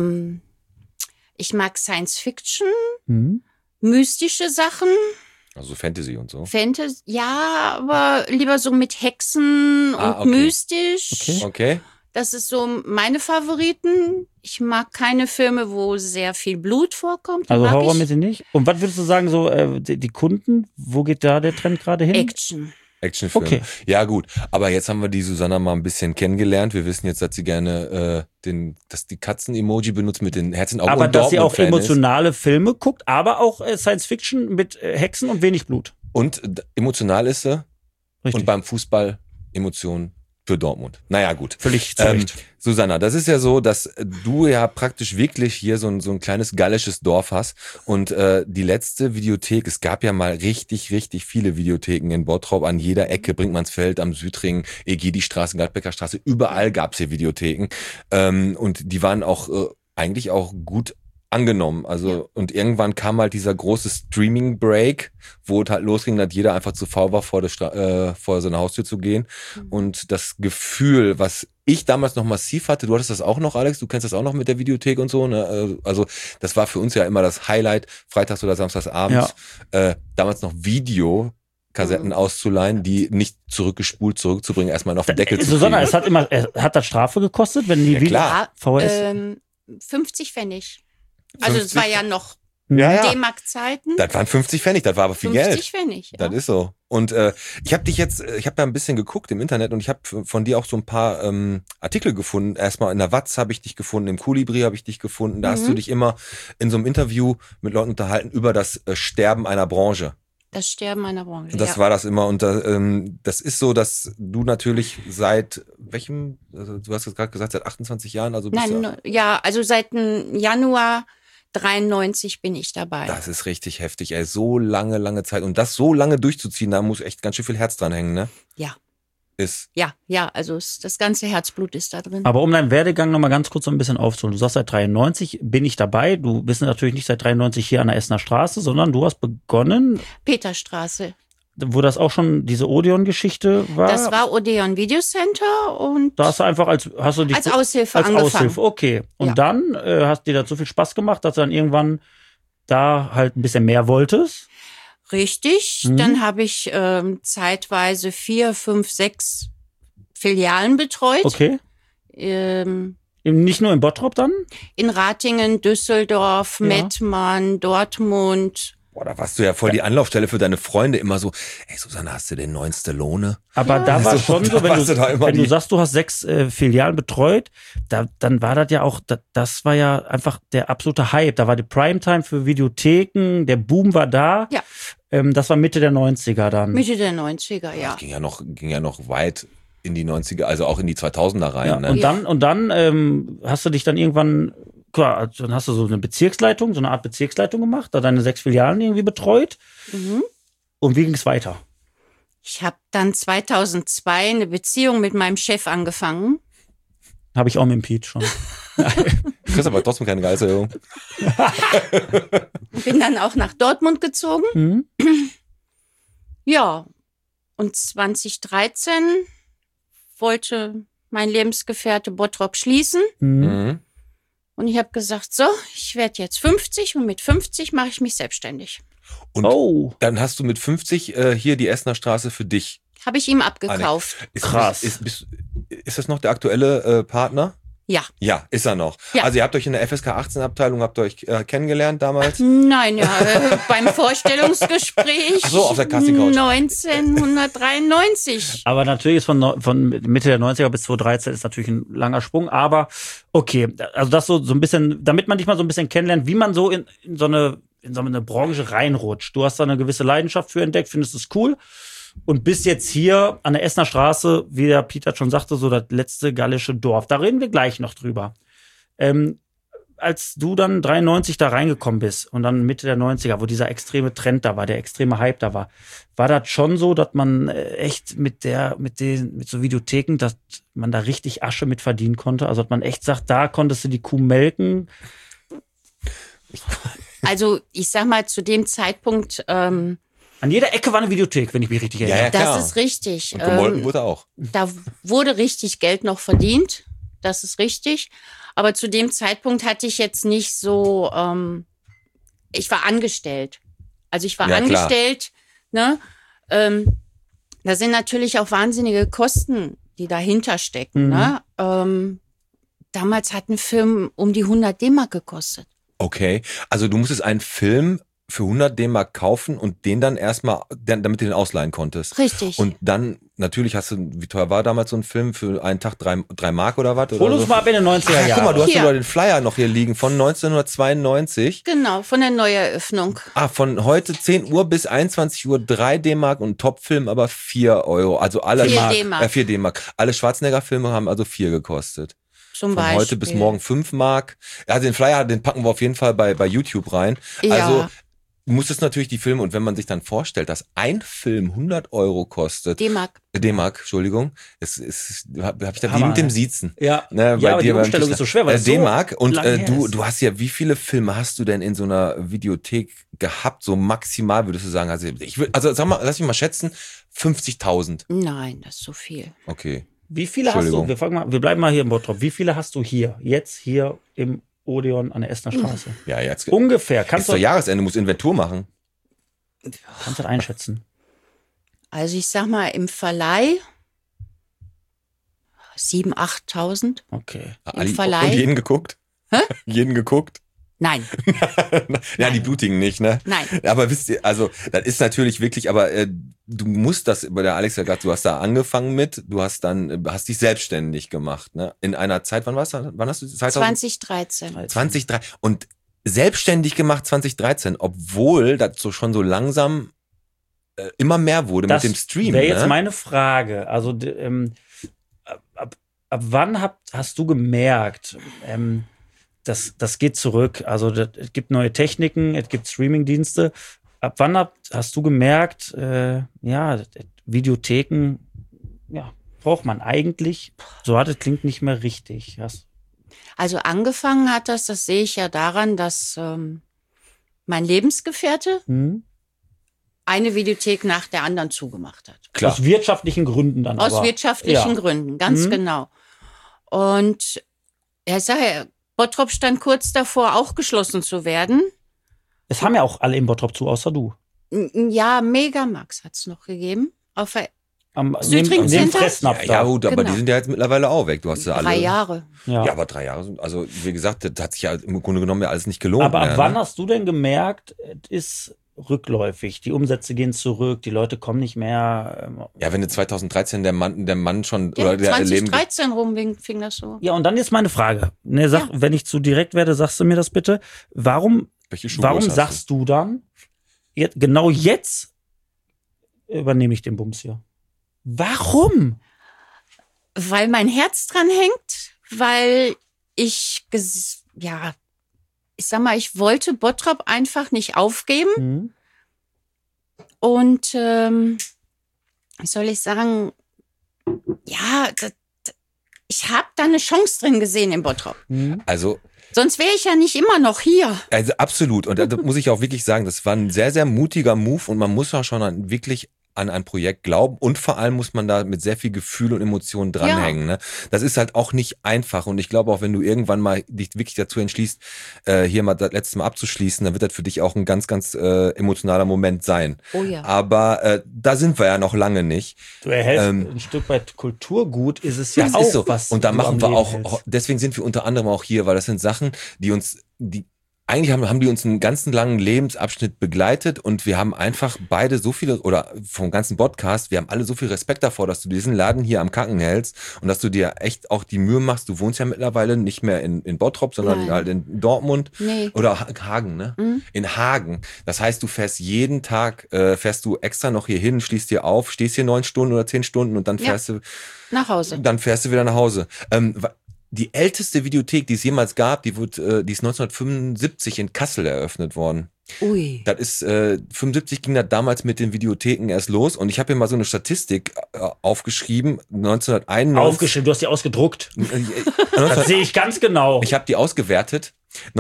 Ich mag Science Fiction, Mhm. mystische Sachen, Also Fantasy und so. Fantasy, ja, aber lieber so mit Hexen Ah, und okay. mystisch. Okay. Okay. Das ist so meine Favoriten. Ich mag keine Filme, wo sehr viel Blut vorkommt. Die Also mag horrormäßig nicht. Und was würdest du sagen, so die Kunden, wo geht da der Trend gerade hin? Action. Actionfilm. Okay. Ja, gut. Aber jetzt haben wir die Susanna mal ein bisschen kennengelernt. Wir wissen jetzt, dass sie gerne dass die Katzen-Emoji benutzt mit den Herzen. Aber dass sie auch Dortmund-Fan ist. emotionale Filme guckt, aber auch Science Fiction mit Hexen und wenig Blut. Und emotional ist sie. Richtig. Und beim Fußball Emotionen für Dortmund. Naja, gut. Völlig zu Recht. Susanna, das ist ja so, dass du ja praktisch wirklich hier so ein kleines gallisches Dorf hast und die letzte Videothek, es gab ja mal richtig, richtig viele Videotheken in Bottrop, an jeder Ecke, Brinkmannsfeld, am Südring, Egidi-Straße, Gladbecker Straße, überall gab's hier Videotheken und die waren auch eigentlich auch gut angenommen. Also, und irgendwann kam halt dieser große Streaming-Break, wo es halt losging, dass jeder einfach zu faul war, vor seine Haustür zu gehen. Und das Gefühl, was ich damals noch massiv hatte, du hattest das auch noch, Alex, du kennst das auch noch mit der Videothek und so, ne? Also, das war für uns ja immer das Highlight, freitags oder samstags abends, damals noch Videokassetten auszuleihen, die nicht zurückzubringen, erstmal auf den Deckel zu Susanna, kriegen. hat das Strafe gekostet, wenn die Ja, klar. VHS? 50 Pfennig. Also es 50? war ja noch Ja. D-Mark-Zeiten. Das waren 50 Pfennig, das war aber viel 50 Geld. Pfennig. Ja. Das ist so. Und ich habe da ein bisschen geguckt im Internet und ich habe von dir auch so ein paar Artikel gefunden. Erstmal in der Watz habe ich dich gefunden, im Kolibri habe ich dich gefunden. Da hast du dich immer in so einem Interview mit Leuten unterhalten über das Sterben einer Branche. Das Sterben einer Branche. Das war das immer. Und das ist so, dass du natürlich seit welchem, also du hast jetzt gerade gesagt, seit 28 Jahren, also bist Nein, ja, also seit dem Januar 93 bin ich dabei. das ist richtig heftig, ey. So lange Zeit. Und das so lange durchzuziehen, da muss echt ganz schön viel Herz dran hängen, ne? Ja. Ist. Ja, also das ganze Herzblut ist da drin. Aber um deinen Werdegang noch mal ganz kurz so ein bisschen aufzuholen. Du sagst, seit 93 bin ich dabei. Du bist natürlich nicht seit 93 hier an der Essener Straße, sondern du hast begonnen, Peterstraße. wo das auch schon diese Odeon-Geschichte war. Das war Odeon Video Center und Da hast du einfach hast du dich als Aushilfe als angefangen. Aushilfe, okay. Und Ja. dann hast dir das so viel Spaß gemacht, dass du dann irgendwann da halt ein bisschen mehr wolltest. Richtig. Dann habe ich zeitweise 4, 5, 6 Filialen betreut. Okay. Nicht nur in Bottrop dann? In Ratingen, Düsseldorf, Ja. Mettmann, Dortmund. Boah, da warst du ja voll die Anlaufstelle für deine Freunde immer so, ey Susanne, hast du den neuen Stallone? Aber da war So, schon da so, wenn warst du da immer du die- sagst, du hast 6 Filialen betreut, dann war das ja auch, das war ja einfach der absolute Hype. Da war die Primetime für Videotheken, der Boom war da. Ja. Das war Mitte der 90er dann. Mitte der 90er, ja. Ging ja noch weit in die 90er, also auch in die 2000er rein, Ja, ne? und dann hast du dich dann irgendwann, klar, dann hast du so eine Bezirksleitung, so eine Art Bezirksleitung gemacht, da deine 6 Filialen irgendwie betreut. Mhm. Und wie ging's weiter? Ich habe dann 2002 eine Beziehung mit meinem Chef angefangen. Habe ich auch mit dem Pete schon. Du kriegst aber trotzdem keine Geisterhöhung. Bin dann auch nach Dortmund gezogen. Mhm. Ja, und 2013 wollte mein Lebensgefährte Bottrop schließen. Mhm. Mhm. Und ich habe gesagt, so, ich werde jetzt 50 und mit 50 mache ich mich selbstständig. Und dann hast du mit 50 hier die Essener Straße für dich. Habe ich ihm abgekauft. Krass. Ist das noch der aktuelle Partner? Ja. Ja, ist er noch. Ja. Also ihr habt euch in der FSK 18 Abteilung, habt ihr euch kennengelernt damals? Nein, beim Vorstellungsgespräch Ach so, auf der Casting-Couch. 1993. Aber natürlich ist von Mitte der 90er bis 2013 ist natürlich ein langer Sprung. Aber okay, also das so ein bisschen, damit man dich mal so ein bisschen kennenlernt, wie man so in so eine Branche reinrutscht. Du hast da eine gewisse Leidenschaft für entdeckt, findest es cool. Und bist jetzt hier an der Essener Straße, wie der Peter schon sagte, so das letzte gallische Dorf. Da reden wir gleich noch drüber. Als du dann 93 da reingekommen bist und dann Mitte der 90er, wo dieser extreme Trend da war, der extreme Hype da war das schon so, dass man echt mit so Videotheken, dass man da richtig Asche mit verdienen konnte? Also dass man echt sagt, da konntest du die Kuh melken? Also ich sag mal, zu dem Zeitpunkt... An jeder Ecke war eine Videothek, wenn ich mich richtig erinnere. Ja, klar. Das ist richtig. Und gemolken wurde auch. Da wurde richtig Geld noch verdient. Das ist richtig. Aber zu dem Zeitpunkt hatte ich jetzt nicht so, ich war angestellt. Also ich war angestellt, ne? Da sind natürlich auch wahnsinnige Kosten, die dahinter stecken, ne? Damals hat ein Film um die 100 D-Mark gekostet. Okay, also du musstest einen Film für 100 D-Mark kaufen und den dann erstmal, damit du den ausleihen konntest. Richtig. Und dann, natürlich wie teuer war damals so ein Film für einen Tag 3 Mark oder was? Hol uns mal ab in den 90er Jahren. Guck mal, du hast Hier. sogar den Flyer noch hier liegen von 1992. Genau, von der Neueröffnung. Von heute 10 Uhr bis 21 Uhr 3 D-Mark und Topfilm aber 4 Euro. Also alle 4 D-Mark. 4 D-Mark. Alle Schwarzenegger-Filme haben also 4 gekostet. Zum Von Beispiel. heute bis morgen 5 Mark. Ja, den Flyer, den packen wir auf jeden Fall bei YouTube rein. Ja. Also, du musstest natürlich die Filme, und wenn man sich dann vorstellt, dass ein Film 100 Euro kostet. D-Mark. D-Mark, Entschuldigung. Hab ich da Hammer, mit dem ne? Siezen. Ja, Ne, ja, aber die beim Umstellung Tischler. ist so schwer, weil das so D-Mark. Und lange her ist. du hast ja, wie viele Filme hast du denn in so einer Videothek gehabt? So maximal würdest du sagen? Also sag mal, lass mich mal schätzen, 50.000. Nein, das ist so viel. Okay. Wie viele hast du? Entschuldigung. Wir bleiben mal hier im Bottrop. Wie viele hast du jetzt hier im Odeon an der Essener Straße? Ja, jetzt. Ungefähr. Ist Kannst doch du Jahresende, musst Inventur machen. das einschätzen? Also ich sag mal, im Verleih 7.000, 8.000. Okay. Verleih. Und jeden geguckt? Jeden geguckt? Nein, Ja, die blutigen nicht, ne? nein. Aber wisst ihr, also, das ist natürlich wirklich, aber du musst das, bei der Alex ja gerade, du hast da angefangen du hast dich selbstständig gemacht, ne? In einer Zeit, wann war's? Wann hast du 2013. 2003 und selbstständig gemacht 2013, obwohl das so schon so langsam immer mehr wurde Das mit dem Stream. wäre jetzt ne? meine Frage. Also ab wann hast du gemerkt, das geht zurück? Also es gibt neue Techniken, es gibt Streamingdienste. Ab wann hast du gemerkt, Videotheken, braucht man eigentlich? So hart, es klingt nicht mehr richtig. Also angefangen hat das sehe ich ja daran, dass mein Lebensgefährte eine Videothek nach der anderen zugemacht hat. Klar. Aus wirtschaftlichen Gründen dann. Aus aber. wirtschaftlichen Ja. Gründen, ganz genau. Und ich sage ja, Bottrop stand kurz davor, auch geschlossen zu werden. Es haben ja auch alle im Bottrop zu, außer du. Ja, Megamax hat es noch gegeben. Auf Am Südring neben Center? Fressnapf Ja, da. gut, aber Genau. die sind ja jetzt mittlerweile auch weg. Du hast ja alle. 3 Jahre. Ja. Ja, aber 3 Jahre sind, also wie gesagt, das hat sich ja im Grunde genommen ja alles nicht gelohnt. Aber ab mehr, wann ne? hast du denn gemerkt, es ist rückläufig, die Umsätze gehen zurück, die Leute kommen nicht mehr. Ja, wenn du 2013 der Mann schon, Ja, oder der Leben. 2013 rum fing das so. Ja, und dann ist meine Frage. Ne, wenn ich zu direkt werde, sagst du mir das bitte. Warum Welche Schuhgröße hast sagst du dann, genau jetzt übernehme ich den Bums hier? Warum? Weil mein Herz dran hängt, weil ich sag mal, ich wollte Bottrop einfach nicht aufgeben. Und wie soll ich sagen, ja, ich habe da eine Chance drin gesehen in Bottrop. Also Sonst wäre ich ja nicht immer noch hier. absolut. Und da muss ich auch wirklich sagen, das war ein sehr, sehr mutiger Move und man muss auch schon wirklich an ein Projekt glauben und vor allem muss man da mit sehr viel Gefühl und Emotionen dranhängen. Ne? Das ist halt auch nicht einfach und ich glaube auch, wenn du irgendwann mal dich wirklich dazu entschließt, hier mal das letzte Mal abzuschließen, dann wird das für dich auch ein ganz, ganz emotionaler Moment sein. Oh ja. Aber da sind wir ja noch lange nicht. Du erhältst ein Stück weit Kulturgut, ist es ja Das auch ist so. was. Und da du machen am wir Leben auch, hältst. deswegen sind wir unter anderem auch hier, weil das sind Sachen, eigentlich haben die uns einen ganzen langen Lebensabschnitt begleitet und wir haben einfach beide so viele, oder vom ganzen Podcast, wir haben alle so viel Respekt davor, dass du diesen Laden hier am Kacken hältst und dass du dir echt auch die Mühe machst. Du wohnst ja mittlerweile nicht mehr in Bottrop, sondern Nein. halt in Dortmund Nee. oder Hagen, ne? In Hagen. Das heißt, du fährst jeden Tag, fährst du extra noch hier hin, schließt dir auf, stehst hier 9 Stunden oder 10 Stunden und dann Ja. fährst du Nach Hause. dann fährst du wieder nach Hause. Die älteste Videothek, die es jemals gab, die ist 1975 in Kassel eröffnet worden. Ui. Das ist 75 ging das damals mit den Videotheken erst los und ich habe hier mal so eine Statistik aufgeschrieben. 1991. Aufgeschrieben, du hast die ausgedruckt. Das sehe ich ganz genau. Ich habe die ausgewertet.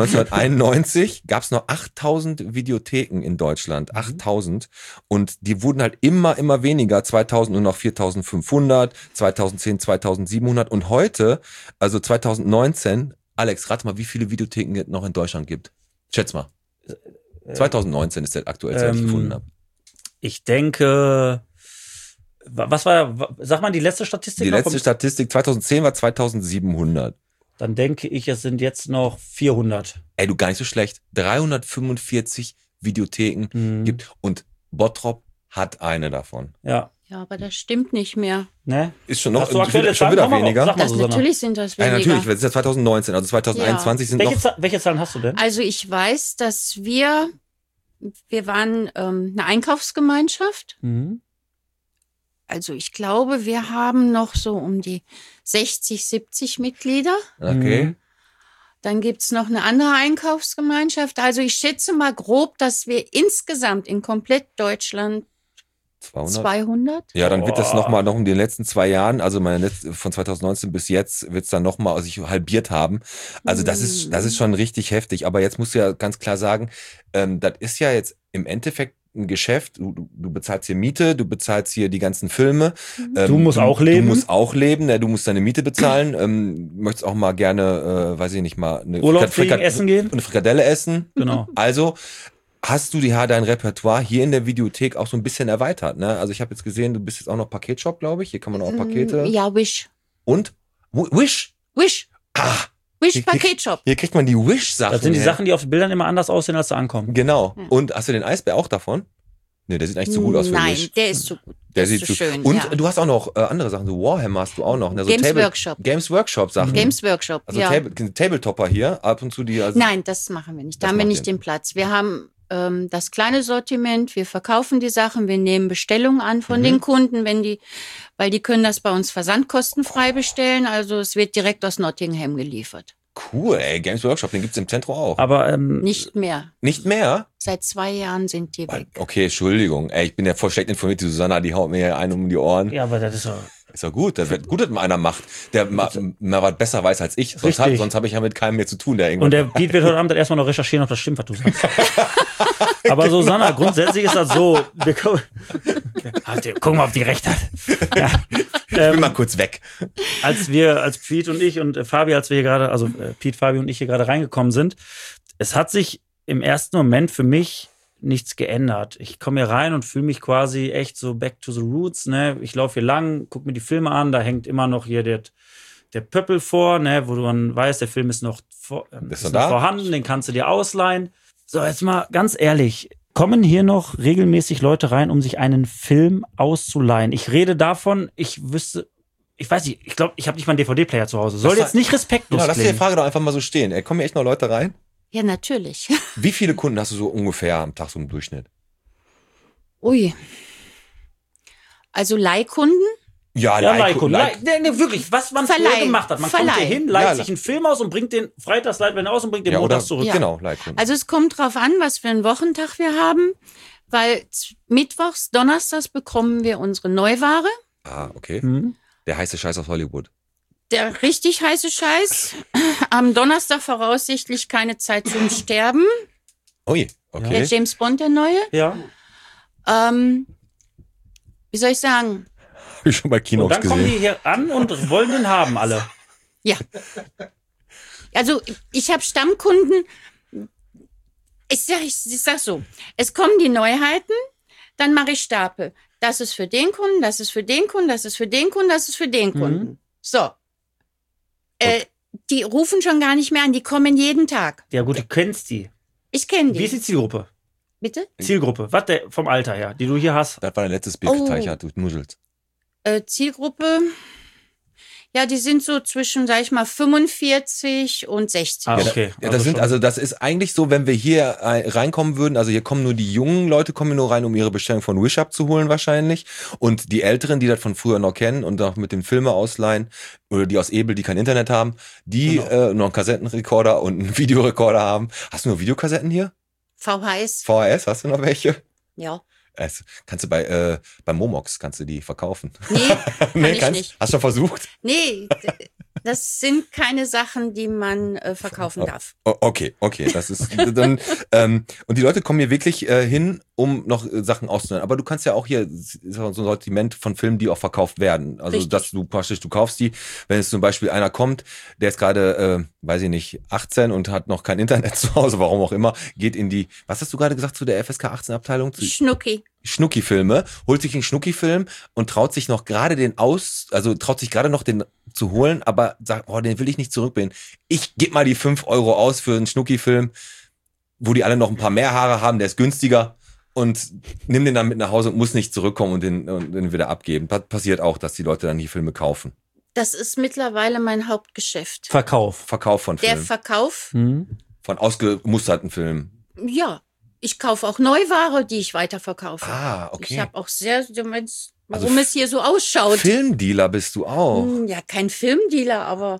1991 gab es noch 8000 Videotheken in Deutschland, 8000 und die wurden halt immer weniger, 2000 nur noch 4500, 2010 2700 und heute, also 2019, Alex, rate mal, wie viele Videotheken es noch in Deutschland gibt. Schätz mal. 2019 ist der aktuellste, den ich gefunden habe. Ich denke, sag mal die letzte Statistik. Die noch letzte vom- Statistik 2010 war 2700. Dann denke ich, es sind jetzt noch 400. Ey, du, gar nicht so schlecht. 345 Videotheken gibt und Bottrop hat eine davon. Ja. Ja, aber das stimmt nicht mehr. Ne? Ist schon noch Hast du aktuelle schon Zahlen? wieder Komm mal, weniger. sag mal, Das, Susanna. natürlich sind das Ja, weniger. natürlich, das ist ja 2019, also 2021 sind noch. Welche Zahlen hast du denn? Also ich weiß, dass wir waren eine Einkaufsgemeinschaft. Mhm. Also ich glaube, wir haben noch so um die 60, 70 Mitglieder. Okay. Mhm. Dann gibt's noch eine andere Einkaufsgemeinschaft. Also ich schätze mal grob, dass wir insgesamt in komplett Deutschland 200. Ja, dann wird das Boah. noch in den letzten 2 Jahren, also von 2019 bis jetzt, wird es dann nochmal sich halbiert haben. Also das ist schon richtig heftig. Aber jetzt musst du ja ganz klar sagen, das ist ja jetzt im Endeffekt ein Geschäft. Du bezahlst hier Miete, du bezahlst hier die ganzen Filme. Du musst auch leben. Du musst auch leben, ne? Du musst deine Miete bezahlen. Möchtest auch mal gerne, weiß ich nicht, mal eine Urlaub fliegen, essen gehen. eine Frikadelle essen. Genau. Also hast du dein Repertoire hier in der Videothek auch so ein bisschen erweitert, ne? Also ich habe jetzt gesehen, du bist jetzt auch noch Paketshop, glaube ich. Hier kann man auch Pakete. Ja, Wish. Und? Wish? Wish. Ah, Wish Hier- Paketshop. hier kriegt man die Wish-Sachen. Das sind die ey. Sachen, die auf den Bildern immer anders aussehen, als sie ankommen. Genau. Und hast du den Eisbär auch davon? Nee, der sieht eigentlich zu gut aus für Nein, Wish. der ist zu gut. Der ist sieht zu zu schön. Und ja. du hast auch noch andere Sachen, so Warhammer hast du auch noch. Ne? So Games Workshop. Games Workshop Sachen. Games Workshop, Also ja. Tabletopper hier, ab und zu die. Also Nein, das machen wir nicht. Da Das haben wir macht nicht ihr. den Platz. Wir haben das kleine Sortiment, wir verkaufen die Sachen, wir nehmen Bestellungen an von den Kunden, weil die können das bei uns versandkostenfrei bestellen. Also es wird direkt aus Nottingham geliefert. Cool, ey, Games Workshop, den gibt's im Zentrum auch. Aber Nicht mehr. Nicht mehr? Seit 2 Jahren sind die weg. Okay, Entschuldigung. Ey, ich bin ja voll schlecht informiert. Die Susanna, die haut mir ja einen um die Ohren. ja, aber das ist so. Ist doch gut. Das wird gut, dass mal einer macht, der mal was besser weiß als ich. Richtig. Sonst hab ich ja mit keinem mehr zu tun, der irgendwas. Und der Piet wird heute Abend dann erstmal noch recherchieren, ob das stimmt, was du sagst. Aber Susanna, grundsätzlich ist das so. Gucken wir, ob die recht hat. Ja. Ich bin mal kurz weg. Als Piet und ich und Fabi, Piet, Fabi und ich hier gerade reingekommen sind, es hat sich im ersten Moment für mich nichts geändert. Ich komme hier rein und fühle mich quasi echt so back to the roots, ne? Ich laufe hier lang, gucke mir die Filme an, da hängt immer noch hier der Pöppel vor, ne? Wo du dann weißt, der Film ist noch vorhanden, den kannst du dir ausleihen. So, jetzt mal ganz ehrlich, kommen hier noch regelmäßig Leute rein, um sich einen Film auszuleihen? Ich rede davon, ich weiß nicht, ich glaube, ich habe nicht mal einen DVD-Player zu Hause. Soll jetzt nicht respektlos Genau, lass dir die klingen. Frage doch einfach mal so stehen. Ey, kommen hier echt noch Leute rein? Ja, natürlich. Wie viele Kunden hast du so ungefähr am Tag so im Durchschnitt? Ui. Also Leihkunden? Ja, Ja, Leihkunden. Nee, wirklich, was man früher Verleihen. gemacht hat. Man kommt hier Verleihen. hin, leiht Ja, sich einen Film aus und bringt den freitags leiht man aus und bringt den Ja, oder, montags zurück. Ja. genau, Leihkunden. Also es kommt drauf an, was für einen Wochentag wir haben, weil mittwochs, donnerstags bekommen wir unsere Neuware. Okay. Mhm. Der heiße Scheiß aus Hollywood. Der richtig heiße Scheiß. Am Donnerstag voraussichtlich keine Zeit zum Sterben. Ui, Der okay. James Bond, der neue. Ja. wie soll ich sagen? Hab ich schon bei Und Kinox dann kommen die gesehen. hier an und wollen den haben alle. Ja. Also ich habe Stammkunden. Ich sag so, es kommen die Neuheiten, dann mache ich Stapel. Das ist für den Kunden, das ist für den Kunden, das ist für den Kunden, das ist für den Kunden. So. Die rufen schon gar nicht mehr an, die kommen jeden Tag. Ja gut, du kennst die. Ich kenne die. Wie ist die Zielgruppe? Bitte? Zielgruppe, was vom Alter her, die du hier hast. Das war dein letztes Bild, Teichert, du nuschelst. Zielgruppe, ja, die sind so zwischen, sag ich mal, 45 und 60. Ah, okay. Ja, das ist eigentlich so, wenn wir hier reinkommen würden, also hier kommen nur die jungen Leute, kommen nur rein, um ihre Bestellung von Wish abzuholen wahrscheinlich. Und die Älteren, die das von früher noch kennen und auch mit den Filme ausleihen, oder die aus Ebel, die kein Internet haben, die noch einen Kassettenrekorder und einen Videorekorder haben. Hast du nur Videokassetten hier? VHS, VHS, hast du noch welche? ja. Kannst du bei Momox kannst du die verkaufen? Nee, kann ich nicht. Hast du schon versucht? Nee, das sind keine Sachen, die man verkaufen darf. Okay, das ist dann und die Leute kommen hier wirklich hin, um noch Sachen auszuleihen. Aber du kannst ja auch hier so ein Sortiment von Filmen, die auch verkauft werden. Also Richtig. dass du kaufst die, wenn es zum Beispiel einer kommt, der ist gerade, weiß ich nicht, 18 und hat noch kein Internet zu Hause, warum auch immer, geht in die, was hast du gerade gesagt zu der FSK 18 Abteilung? Schnucki. Schnucki-Filme, holt sich einen Schnucki-Film und traut sich noch gerade noch den zu holen, aber sagt, den will ich nicht zurückbringen. Ich gebe mal die 5 Euro aus für einen Schnucki-Film, wo die alle noch ein paar mehr Haare haben, der ist günstiger und nimm den dann mit nach Hause und muss nicht zurückkommen und den wieder abgeben. Passiert auch, dass die Leute dann die Filme kaufen. Das ist mittlerweile mein Hauptgeschäft. Verkauf. Verkauf von Der Filmen. Verkauf, Von ausgemusterten Filmen. ja. Ich kaufe auch Neuware, die ich weiterverkaufe. Ah, okay. Ich habe auch du meinst, Also warum es hier so ausschaut. Filmdealer bist du auch. Ja, kein Filmdealer, aber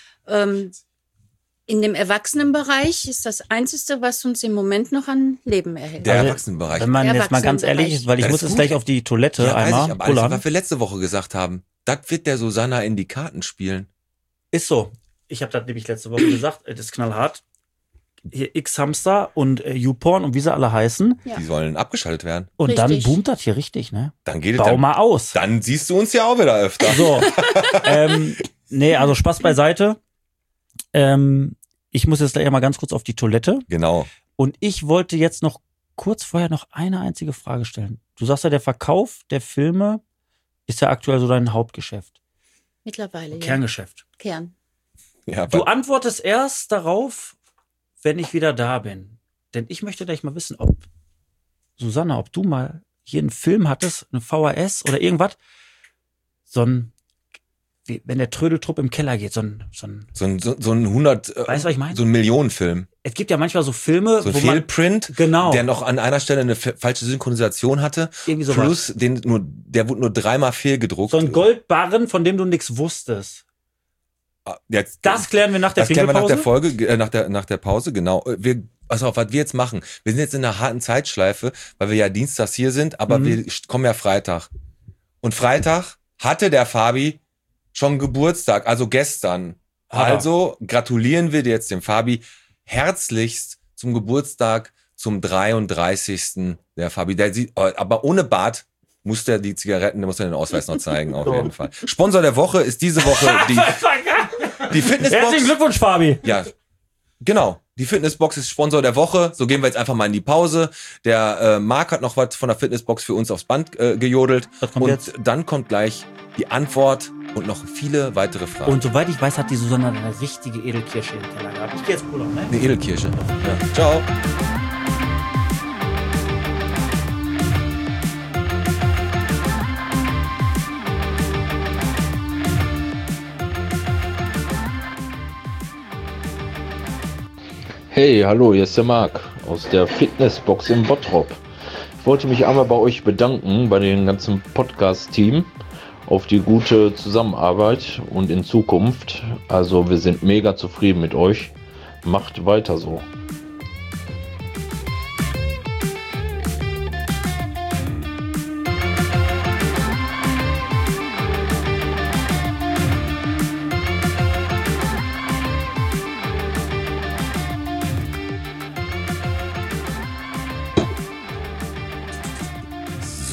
in dem Erwachsenenbereich ist das Einzige, was uns im Moment noch an Leben erhält. Der Also, Erwachsenenbereich. Wenn man Der jetzt mal ganz ehrlich ist, weil ich Das muss ist jetzt gut. gleich auf die Toilette Ja, weiß einmal ich, aber alles, pullern. was wir letzte Woche gesagt haben, das wird der Susanna in die Karten spielen. Ist so. Ich habe das nämlich letzte Woche gesagt, das ist knallhart. Hier X-Hamster und YouPorn und wie sie alle heißen. Ja. Die sollen abgeschaltet werden. Und Richtig. dann boomt das hier richtig, ne? Dann geht es Bau mal aus. Dann siehst du uns ja auch wieder öfter. So. Nee, also Spaß beiseite. Ich muss jetzt gleich mal ganz kurz auf die Toilette. Genau. Und ich wollte jetzt noch kurz vorher noch eine einzige Frage stellen. Du sagst ja, der Verkauf der Filme ist ja aktuell so dein Hauptgeschäft. Mittlerweile, ja. Kerngeschäft. Kern. Ja, Du antwortest erst darauf, wenn ich wieder da bin. Denn ich möchte gleich mal wissen, ob Susanna, ob du mal hier einen Film hattest, eine VHS oder irgendwas, wenn der Trödeltrupp im Keller geht, so ein so ein 100, weißt du, was ich meine? so ein Millionenfilm. Es gibt ja manchmal so Filme, So ein wo man, Fehlprint, genau, der noch an einer Stelle eine falsche Synchronisation hatte. irgendwie sowas. Plus, der wurde nur 3-mal fehlgedruckt. So ein Goldbarren, von dem du nichts wusstest. Jetzt, Das klären wir nach der das klären wir nach der Pinkelpause. Folge, nach der Pause, genau. Pass auf, was wir jetzt machen. Wir sind jetzt in einer harten Zeitschleife, weil wir ja dienstags hier sind, aber wir kommen ja Freitag. Und Freitag hatte der Fabi schon Geburtstag, also gestern. Hat er. Also gratulieren wir dir jetzt dem Fabi herzlichst zum Geburtstag, zum 33. Der Fabi. Der sieht, aber ohne Bart muss der die Zigaretten, der muss den Ausweis noch zeigen, auf jeden Fall. Sponsor der Woche ist diese Woche die Fitnessbox. Herzlichen Glückwunsch, Fabi. Ja, genau. Die Fitnessbox ist Sponsor der Woche. So gehen wir jetzt einfach mal in die Pause. Der Marc hat noch was von der Fitnessbox für uns aufs Band gejodelt. Was kommt und jetzt? dann kommt gleich die Antwort und noch viele weitere Fragen. Und soweit ich weiß, hat die Susanna eine richtige Edelkirsche im Keller gehabt. Ich geh jetzt pullern, ne? eine Edelkirsche. Ja. Ciao. Hey, hallo, hier ist der Marc aus der Fitnessbox in Bottrop. Ich wollte mich einmal bei euch bedanken, bei dem ganzen Podcast-Team, auf die gute Zusammenarbeit und in Zukunft. Also wir sind mega zufrieden mit euch. Macht weiter so.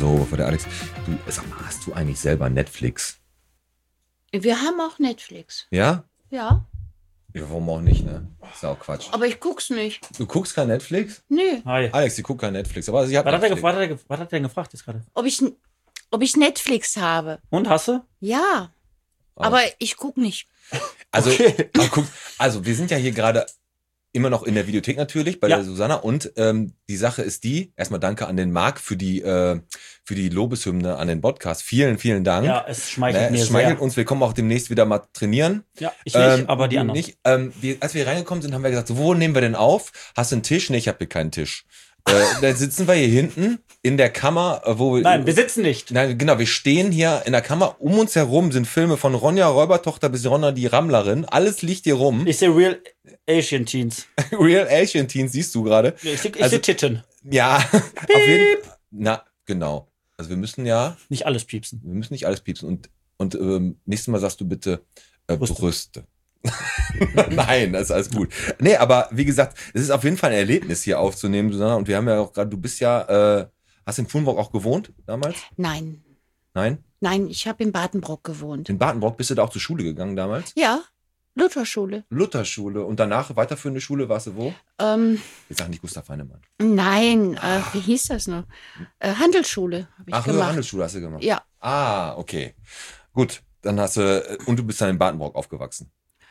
So, bevor der Alex. Du, sag mal, hast du eigentlich selber Netflix? Wir haben auch Netflix. Ja? Ja, Ja, warum auch nicht, ne? Ist ja auch Quatsch. aber ich guck's nicht. Du guckst kein Netflix? Nee. Hi. Alex, die guckt kein Netflix, aber sie hat Was hat, Netflix. was hat der denn gefragt jetzt gerade? Ob ich Netflix habe. Und, hast du? Ja. Aber ich guck nicht. Also, aber guck, also wir sind ja hier gerade immer noch in der Videothek natürlich bei der Susanna und die Sache ist die, erstmal danke an den Marc für die Lobeshymne an den Podcast. Vielen, vielen Dank. Ja, es schmeichelt mir es schmeichelt sehr. uns, wir kommen auch demnächst wieder mal trainieren. Ja, ich nicht, aber die du anderen. Nicht. Als wir reingekommen sind, haben wir gesagt, so, wo nehmen wir denn auf? Hast du einen Tisch? Nee, ich habe hier keinen Tisch. Dann sitzen wir hier hinten in der Kammer, wo wir... Nein, wir sitzen nicht. Nein, genau, wir stehen hier in der Kammer. Um uns herum sind Filme von Ronja Räubertochter bis Ronja die Rammlerin. Alles liegt hier rum. Ich sehe Real Asian Teens. Real Asian Teens siehst du gerade. Ich sehe Also- Titten. Ja, auf jeden Fall. Na, genau. Also wir müssen Nicht alles piepsen. nicht alles piepsen. Und nächstes Mal sagst du bitte Brüste. Nein, das ist alles gut. Nee, aber wie gesagt, es ist auf jeden Fall ein Erlebnis hier aufzunehmen, Susanna. Und wir haben ja auch gerade, du bist ja, hast in Fulmburg auch gewohnt damals? Nein. Nein? Nein, ich habe in Badenbrock gewohnt. In Badenbrock bist du da auch zur Schule gegangen damals? Ja, Lutherschule. Lutherschule. Und danach weiterführende Schule warst du wo? Wir sagen nicht Gustav Heinemann. Nein, wie hieß das noch? Handelsschule habe ich Ach, Höhere gemacht. Handelsschule hast du gemacht? Ja, Ah, okay. Gut, dann hast du, und du bist dann in Badenbrock aufgewachsen.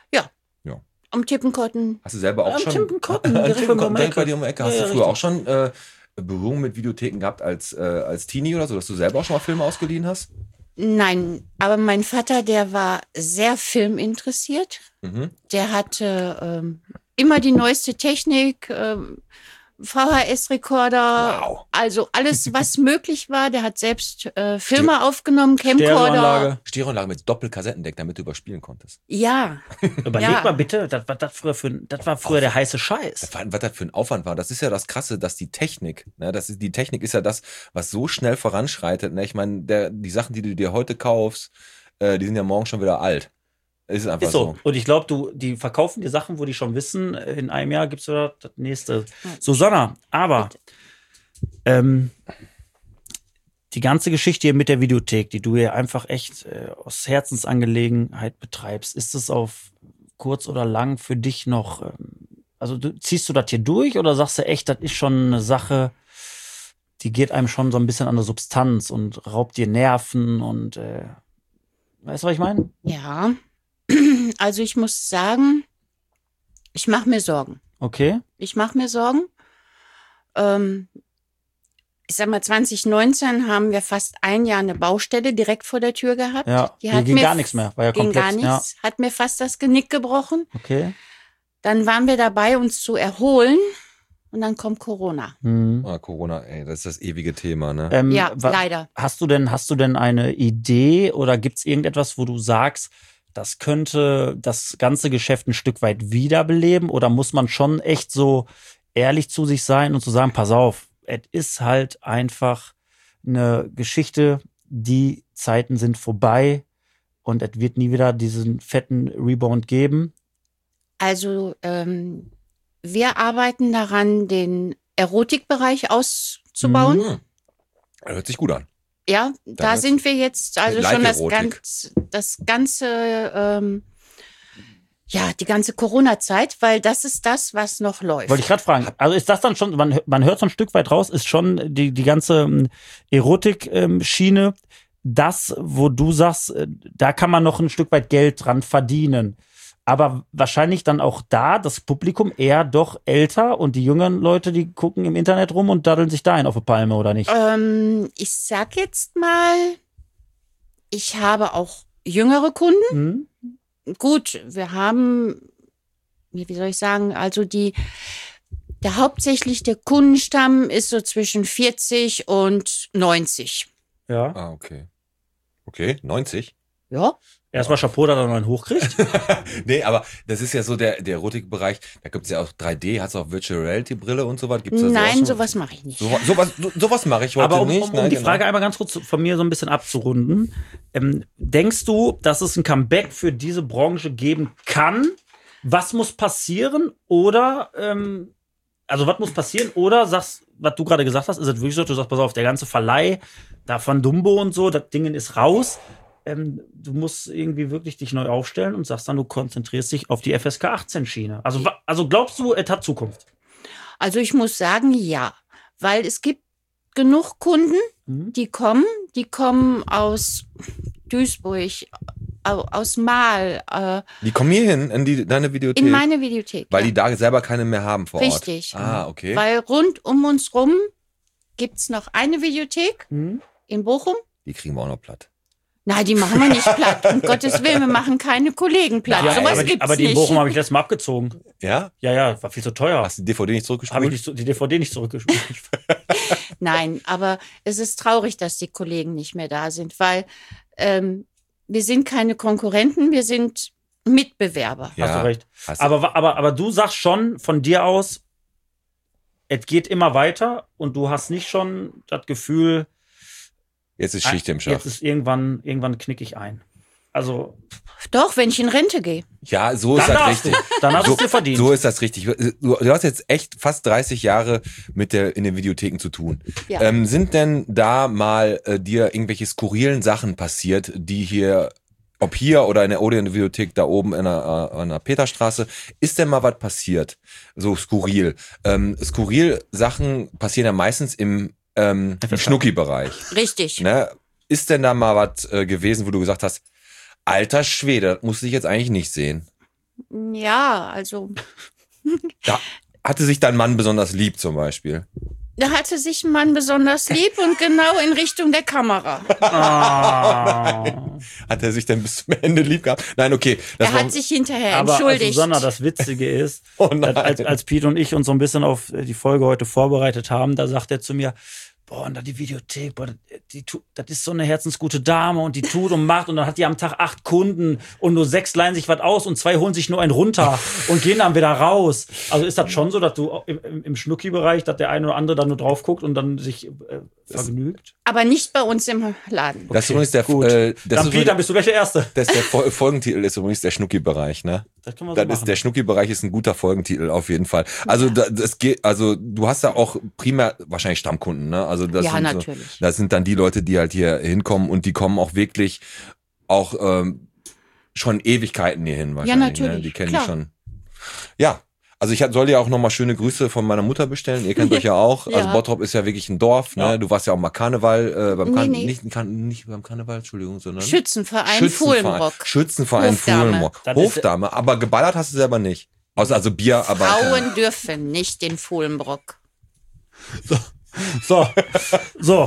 am Tippenkotten. Hast du selber auch Am schon... Tippenkotten, Am direkt Tippenkotten, bei direkt bei dir um die Ecke. Hast Ja, du ja, früher richtig. auch schon Berührung mit Videotheken gehabt als Teenie oder so, dass du selber auch schon mal Filme ausgeliehen hast? Nein, aber mein Vater, der war sehr filminteressiert. Mhm. Der hatte immer die neueste Technik, VHS-Rekorder, Wow. also alles, was möglich war. Der hat selbst Filme aufgenommen, Camcorder. Stereoanlage. Stereoanlage mit Doppelkassettendeck, damit du überspielen konntest. Ja, Überleg Ja. mal bitte, das war früher der heiße Scheiß. Was das für ein Aufwand war, das ist ja das Krasse, dass die Technik, ne, die Technik ist ja das, was so schnell voranschreitet. Ne? Ich meine, die Sachen, die du dir heute kaufst, die sind ja morgen schon wieder alt. Ist einfach Ist so. Und ich glaube, die verkaufen dir Sachen, wo die schon wissen, in einem Jahr gibt's wieder das nächste. Susanna, aber die ganze Geschichte hier mit der Videothek, die du hier einfach echt aus Herzensangelegenheit betreibst, ist es auf kurz oder lang für dich noch, also ziehst du das hier durch oder sagst du echt, das ist schon eine Sache, die geht einem schon so ein bisschen an der Substanz und raubt dir Nerven und weißt du, was ich meine? ja. Also ich muss sagen, ich mache mir Sorgen. Okay. Ich mache mir Sorgen. Ich sag mal, 2019 haben wir fast ein Jahr eine Baustelle direkt vor der Tür gehabt. Ja, Die hier hat ging mir gar nichts mehr. War ja ging komplett. gar nichts. Hat mir fast das Genick gebrochen. Ja, okay. Dann waren wir dabei, uns zu erholen. Und dann kommt Corona. Mhm. Corona, ey, das ist das ewige Thema, ne? Ja, leider. Hast du denn eine Idee oder gibt's irgendetwas, wo du sagst, das könnte das ganze Geschäft ein Stück weit wiederbeleben? Oder muss man schon echt so ehrlich zu sich sein und zu sagen, pass auf, es ist halt einfach eine Geschichte, die Zeiten sind vorbei und es wird nie wieder diesen fetten Rebound geben? Also wir arbeiten daran, den Erotikbereich auszubauen. Mhm. Hört sich gut an. Ja, da wird's- sind wir jetzt also schon Live-Erotik. das ganze, die ganze Corona-Zeit, weil das ist das, was noch läuft. Wollte ich gerade fragen. Also ist das dann schon, man hört so ein Stück weit raus, ist schon die ganze Erotik-Schiene das, wo du sagst, da kann man noch ein Stück weit Geld dran verdienen. Aber wahrscheinlich dann auch da das Publikum eher doch älter und die jüngeren Leute, die gucken im Internet rum und daddeln sich da ein auf eine Palme, oder nicht? Ich sag jetzt mal, ich habe auch jüngere Kunden. Mhm. Gut, wir haben, wie soll ich sagen, also hauptsächlich der Kundenstamm ist so zwischen 40 und 90. Ja. Ah, okay. Okay, 90? Ja. Erstmal Chapeau, dass er noch einen hochkriegt. Nee, aber das ist ja so der Erotikbereich, da gibt's ja auch 3D, hast du auch Virtual Reality Brille und so was? Gibt's da Nein, auch schon? sowas mache ich nicht. Sowas mache ich heute Aber um nicht. die Frage einmal ganz kurz von mir so ein bisschen abzurunden. Denkst du, dass es ein Comeback für diese Branche geben kann? Was muss passieren? Oder, was muss passieren? Oder was du gerade gesagt hast, ist es wirklich so, du sagst, pass auf, der ganze Verleih da von Dumbo und so, das Ding ist raus. Du musst irgendwie wirklich dich neu aufstellen und sagst dann, du konzentrierst dich auf die FSK 18 Schiene. Also glaubst du, es hat Zukunft? Also ich muss sagen, ja, weil es gibt genug Kunden, die kommen aus Duisburg, aus Mahl. Die kommen hier hin in deine Videothek? In meine Videothek. Weil die da selber keine mehr haben vor Ort. Richtig. Ah, okay. Weil rund um uns rum gibt's noch eine Videothek in Bochum. Die kriegen wir auch noch platt. Nein, die machen wir nicht platt. Um Gottes Willen, wir machen keine Kollegen platt. Ja, Sowas gibt's aber die in nicht. Bochum habe ich letztes Mal abgezogen. Ja? Ja, war viel zu teuer. Hast du die DVD nicht zurückgespielt? Habe ich die DVD nicht zurückgespielt. Nein, aber es ist traurig, dass die Kollegen nicht mehr da sind, weil wir sind keine Konkurrenten, wir sind Mitbewerber. Ja, Hast du recht. hast du- Aber du sagst schon von dir aus, es geht immer weiter und du hast nicht schon das Gefühl, Jetzt ist Schicht im jetzt Schacht. ist irgendwann knicke ich ein. Also, Doch, wenn ich in Rente gehe. Ja, so ist dann das darfst du. richtig. Dann hast du es dir verdient. So ist das richtig. Du hast jetzt echt fast 30 Jahre in den Videotheken zu tun. Ja. Sind denn da mal dir irgendwelche skurrilen Sachen passiert, die hier, ob hier oder in der Odeon-Videothek da oben an der Peterstraße, ist denn mal was passiert? So skurril. Skurril Sachen passieren ja meistens im Schnucki-Bereich. Richtig. Ne? Ist denn da mal was gewesen, wo du gesagt hast, alter Schwede, das musste ich jetzt eigentlich nicht sehen? Ja, also Da hatte sich dein Mann besonders lieb zum Beispiel. da hatte sich ein Mann besonders lieb und genau in Richtung der Kamera. Hat er sich denn bis zum Ende lieb gehabt? Nein, okay. Das Er war, hat sich hinterher Aber entschuldigt. Susanna, das Witzige ist, Oh nein. als Pete und ich uns so ein bisschen auf die Folge heute vorbereitet haben, da sagt er zu mir, boah, und da die Videothek, boah, das ist so eine herzensgute Dame und die tut und macht und dann hat die am Tag 8 Kunden und nur 6 leihen sich was aus und 2 holen sich nur einen runter und gehen dann wieder raus. Also ist das schon so, dass du im Schnucki-Bereich, dass der eine oder andere dann nur drauf guckt und dann sich vergnügt? Aber nicht bei uns im Laden. das ist übrigens der, gut. das Dann ist Pete, dann bist du gleich der Erste. das ist der Folgentitel ist übrigens der Schnucki-Bereich, ne? Das können wir so Das ist machen. der Schnucki-Bereich ist ein guter Folgentitel auf jeden Fall. Also das geht, also du hast da auch primär wahrscheinlich Stammkunden, ne? Also das Ja, sind natürlich. So, das sind dann die Leute, die halt hier hinkommen und die kommen auch wirklich auch schon Ewigkeiten hier hin wahrscheinlich. Ne? natürlich, Die kennen klar. die schon. Ja. Also ich soll dir auch nochmal schöne Grüße von meiner Mutter bestellen. Ihr kennt euch ja auch. Also Ja. Bottrop ist ja wirklich ein Dorf. Ne? Ja. Du warst ja auch mal Karneval Nee. nicht beim Karneval, Entschuldigung, sondern Schützenverein Fuhlenbrock. Schützenverein Hofdame. Fuhlenbrock. Das ist- Hofdame, aber geballert hast du selber nicht. Also Bier, aber Frauen dürfen nicht den Fuhlenbrock. So,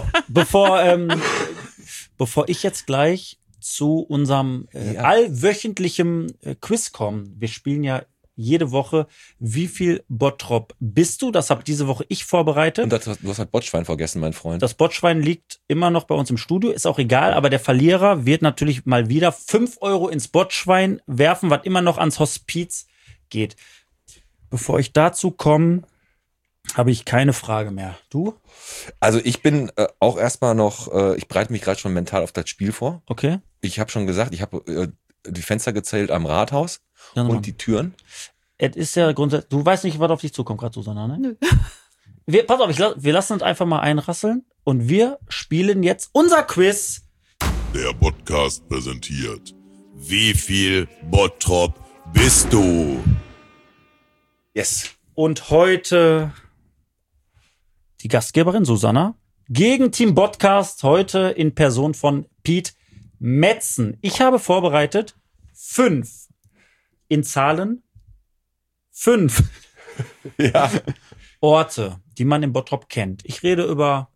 bevor ich jetzt gleich zu unserem allwöchentlichen Quiz komme. Wir spielen ja jede Woche, wie viel Bottrop bist du? Das habe diese Woche ich vorbereitet. Und du hast halt Botschwein vergessen, mein Freund. Das Botschwein liegt immer noch bei uns im Studio, ist auch egal, aber der Verlierer wird natürlich mal wieder 5 Euro ins Botschwein werfen, was immer noch ans Hospiz geht. Bevor ich dazu komme, habe ich keine Frage mehr. Du? Also ich bin auch erstmal noch, ich bereite mich gerade schon mental auf das Spiel vor. Okay. Ich habe schon gesagt, ich habe die Fenster gezählt am Rathaus Ja, nochmal. und die Türen. Es ist ja grundsätzlich, du weißt nicht, was auf dich zukommt gerade, Susanna, ne? Pass auf, wir lassen uns einfach mal einrasseln und wir spielen jetzt unser Quiz. Der Podcast präsentiert. Wie viel Bottrop bist du? Yes. Und heute die Gastgeberin Susanna gegen Team Podcast, heute in Person von Pete Metzen. Ich habe vorbereitet 5 in Zahlen 5 Ja. Orte, die man in Bottrop kennt. Ich rede über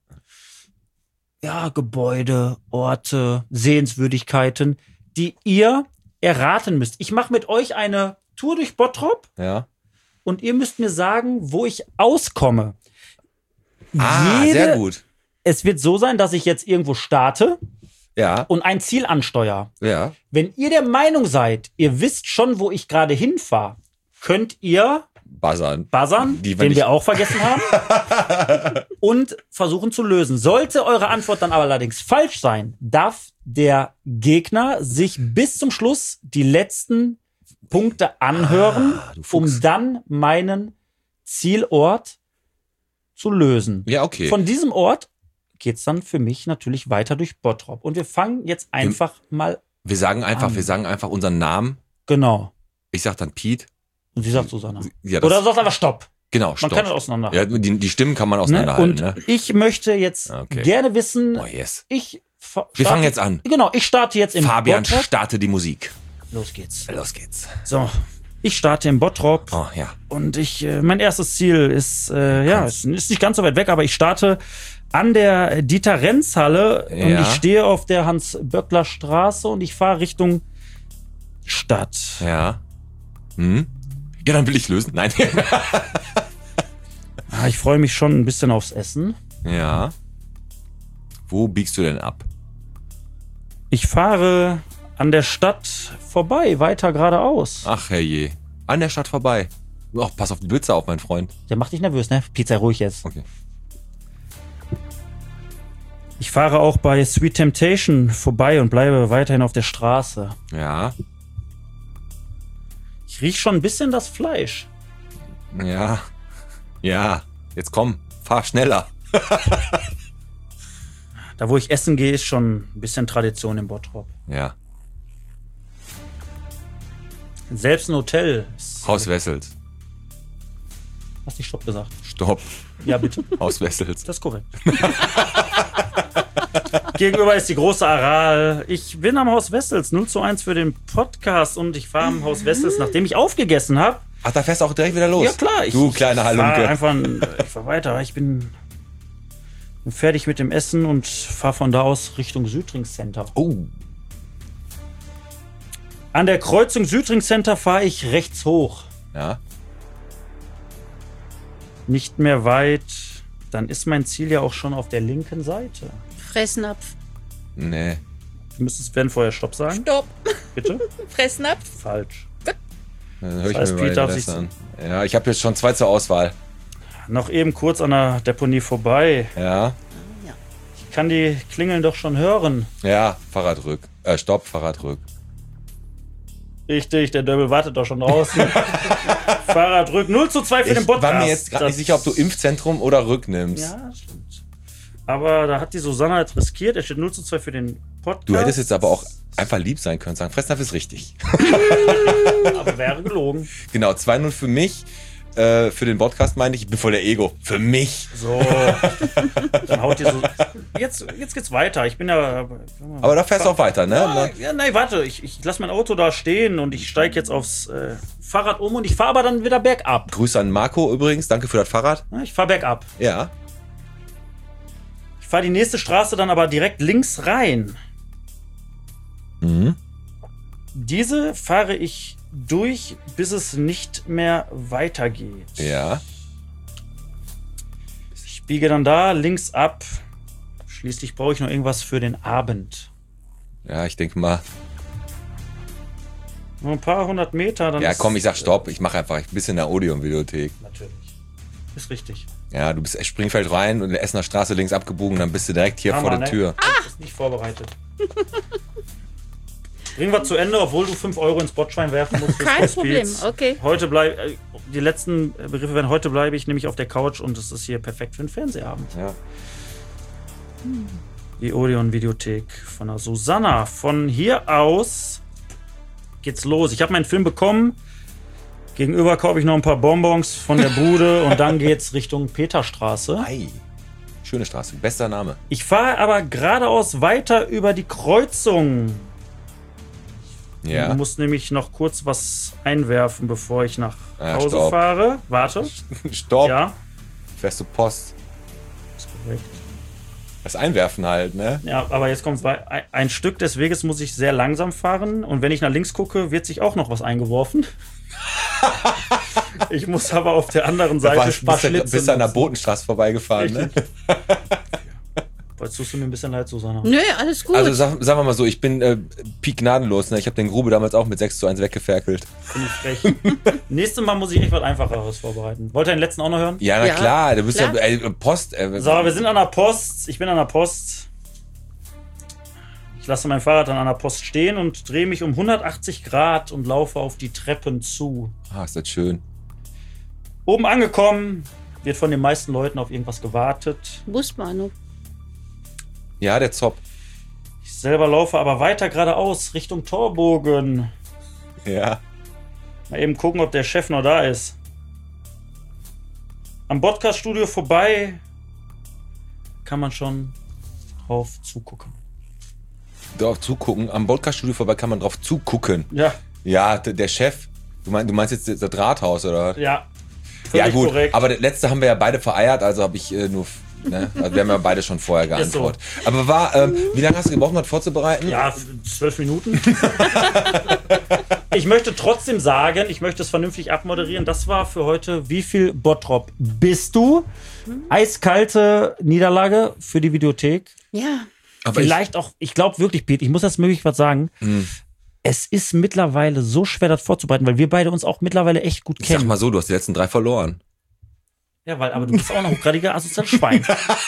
Gebäude, Orte, Sehenswürdigkeiten, die ihr erraten müsst. Ich mache mit euch eine Tour durch Bottrop Ja. und ihr müsst mir sagen, wo ich auskomme. Sehr gut. Es wird so sein, dass ich jetzt irgendwo starte Ja. und ein Ziel ansteuere. Ja. Wenn ihr der Meinung seid, ihr wisst schon, wo ich gerade hinfahre, könnt ihr Buzzern. buzzern, Die, wenn den ich- wir auch vergessen haben, und versuchen zu lösen. Sollte eure Antwort dann aber allerdings falsch sein, darf der Gegner sich bis zum Schluss die letzten Punkte anhören, du Fuchs. um dann meinen Zielort zu lösen. Ja, okay. Von diesem Ort geht's dann für mich natürlich weiter durch Bottrop. Und wir fangen jetzt einfach mal Wir sagen einfach unseren Namen. Genau. Ich sag dann Piet. Und sie sagt Susanna. Ja, Oder du sagst einfach Stopp. Genau, Man Stopp. kann das auseinander. Ja, die Stimmen kann man auseinanderhalten. Und Ne? ich möchte jetzt Okay. gerne wissen, Oh yes. wir fangen jetzt an. Genau, ich starte jetzt im Fabian, Bottrop. starte die Musik. Los geht's. Los geht's. So, ich starte im Bottrop. Oh ja. Und mein erstes Ziel ist, ist nicht ganz so weit weg, aber ich starte an der Dieter-Renz-Halle und Ja. ich stehe auf der Hans-Böckler-Straße und ich fahre Richtung Stadt. Ja. Hm? Ja, dann will ich lösen. Nein. Ich freue mich schon ein bisschen aufs Essen. Ja. Wo biegst du denn ab? Ich fahre an der Stadt vorbei, weiter geradeaus. Ach herrje. An der Stadt vorbei. Oh, pass auf die Blitze auf, mein Freund. Der macht dich nervös, ne? Pizza, ruhig jetzt. Okay. Ich fahre auch bei Sweet Temptation vorbei und bleibe weiterhin auf der Straße. Ja. Ich rieche schon ein bisschen das Fleisch. Ja. Ja. Jetzt komm. Fahr schneller. Da, wo ich essen gehe, ist schon ein bisschen Tradition im Bottrop. Ja. Selbst ein Hotel. Haus Wessels. Hast du Stopp gesagt? Stopp. Ja, bitte. Haus Wessels. Das ist korrekt. Gegenüber ist die große Aral. Ich bin am Haus Wessels, 0:1 für den Podcast und ich fahre am Haus Wessels, nachdem ich aufgegessen habe. Ach, da fährst du auch direkt wieder los? Ja klar. Du kleine Halunke. Ich fahr weiter. Ich bin fertig mit dem Essen und fahre von da aus Richtung Südring Center. Oh. An der Kreuzung Südring Center fahre ich rechts hoch. Ja. Nicht mehr weit. Dann ist mein Ziel ja auch schon auf der linken Seite. Fressnapf. Nee. Du müsstest Ben vorher Stopp sagen. Stopp. Bitte? Fressnapf. Falsch. Dann höre ich Das heißt, mir mal Piet darf das sich- an. Ja, ich habe jetzt schon 2 zur Auswahl. Noch eben kurz an der Deponie vorbei. Ja. Ich kann die Klingeln doch schon hören. Ja, Fahrrad rück. Stopp, Fahrrad rück. Richtig, der Döbel wartet doch schon draußen. Fahrrad rück. 0:2 für den Ich Podcast. war mir jetzt gerade nicht sicher, ob du Impfzentrum oder Rück nimmst. Ja, stimmt. Aber da hat die Susanna jetzt riskiert. Er steht 0:2 für den Podcast. Du hättest jetzt aber auch einfach lieb sein können, sagen, Fressnapf ist richtig. Aber wäre gelogen. Genau, 2-0 für mich. Für den Podcast meine ich bin voll der Ego. Für mich. So. Dann haut die so. Jetzt geht's weiter. Ich bin ja. Aber da fährst du auch weiter, ne? Ja, nein, warte. Ich lasse mein Auto da stehen und ich steige jetzt aufs Fahrrad um und ich fahre aber dann wieder bergab. Grüße an Marco übrigens. Danke für das Fahrrad. Ja, ich fahre bergab. Ja. Ich fahre die nächste Straße dann aber direkt links rein. Mhm. Diese fahre ich durch, bis es nicht mehr weitergeht. Ja. Ich biege dann da links ab. Schließlich brauche ich noch irgendwas für den Abend. Ja, ich denke mal. Nur ein paar hundert Meter. Dann Ja, ist- komm, ich sag Stopp. Ich mache einfach ein bisschen in der Odeon-Videothek. Natürlich. Ist richtig. Ja, du bist Springfeld rein und in der Essener Straße links abgebogen, dann bist du direkt hier vor der Tür. Das ist nicht vorbereitet. Bringen wir zu Ende, obwohl du 5 Euro ins Botschwein werfen musst. Kein Problem, okay. Die letzten Begriffe werden, heute bleibe ich nämlich auf der Couch und es ist hier perfekt für einen Fernsehabend. Ja. Die Odeon-Videothek von der Susanna. Von hier aus geht's los. Ich habe meinen Film bekommen. Gegenüber kaufe ich noch ein paar Bonbons von der Bude und dann geht's Richtung Peterstraße. Ei. Schöne Straße. Bester Name. Ich fahre aber geradeaus weiter über die Kreuzung. Ja. Ich muss nämlich noch kurz was einwerfen, bevor ich nach Ja, Hause stopp. fahre. Warte. Stopp. Ja, Fährst du Post. ist korrekt. Das Einwerfen halt, ne? Ja, aber jetzt kommt ein Stück des Weges muss ich sehr langsam fahren und wenn ich nach links gucke, wird sich auch noch was eingeworfen. Ich muss aber auf der anderen Seite Bist du an der Botenstraße vorbeigefahren, ne? Jetzt tust du mir ein bisschen leid, Susanna. Nö, alles gut. Also sagen wir mal so, ich bin Peak gnadenlos, ne? Ich habe den Grube damals auch mit 6:1 weggeferkelt. Finde ich frech. Nächstes Mal muss ich echt was Einfacheres vorbereiten. Wollt ihr den letzten auch noch hören? Ja, na Ja, klar, du bist klar. ja Post. So, wir sind an der Post. Ich bin an der Post. Ich lasse mein Fahrrad dann an der Post stehen und drehe mich um 180 Grad und laufe auf die Treppen zu. Ah, ist das schön. Oben angekommen, Wird von den meisten Leuten auf irgendwas gewartet. Busbahnhof. Ja, der Zopp. Ich selber laufe aber weiter geradeaus Richtung Torbogen. Ja. Mal eben gucken, ob der Chef noch da ist. Am Podcast-Studio vorbei kann man schon drauf zugucken. Drauf zugucken. Am Podcast-Studio vorbei kann man drauf zugucken. Ja, Ja, der Chef. Du meinst jetzt das Rathaus, oder? ja. Ja, Völlig gut. korrekt. Aber das letzte haben wir ja beide vereiert, also habe ich nur. Ne? Also wir haben ja beide schon vorher geantwortet. Aber wie lange hast du gebraucht, um das vorzubereiten? Ja, 12 Minuten. Ich möchte trotzdem sagen, ich möchte es vernünftig abmoderieren. Das war für heute, wie viel Bottrop bist du? Eiskalte Niederlage für die Videothek. Ja. Aber Vielleicht auch, ich glaube wirklich, Pete, ich muss jetzt möglich was sagen. Es ist mittlerweile so schwer, das vorzubereiten, weil wir beide uns auch mittlerweile echt gut ich sag kennen. mal so, du hast die letzten 3 verloren. Ja, aber du bist auch noch hochgradiger asoziales Schwein.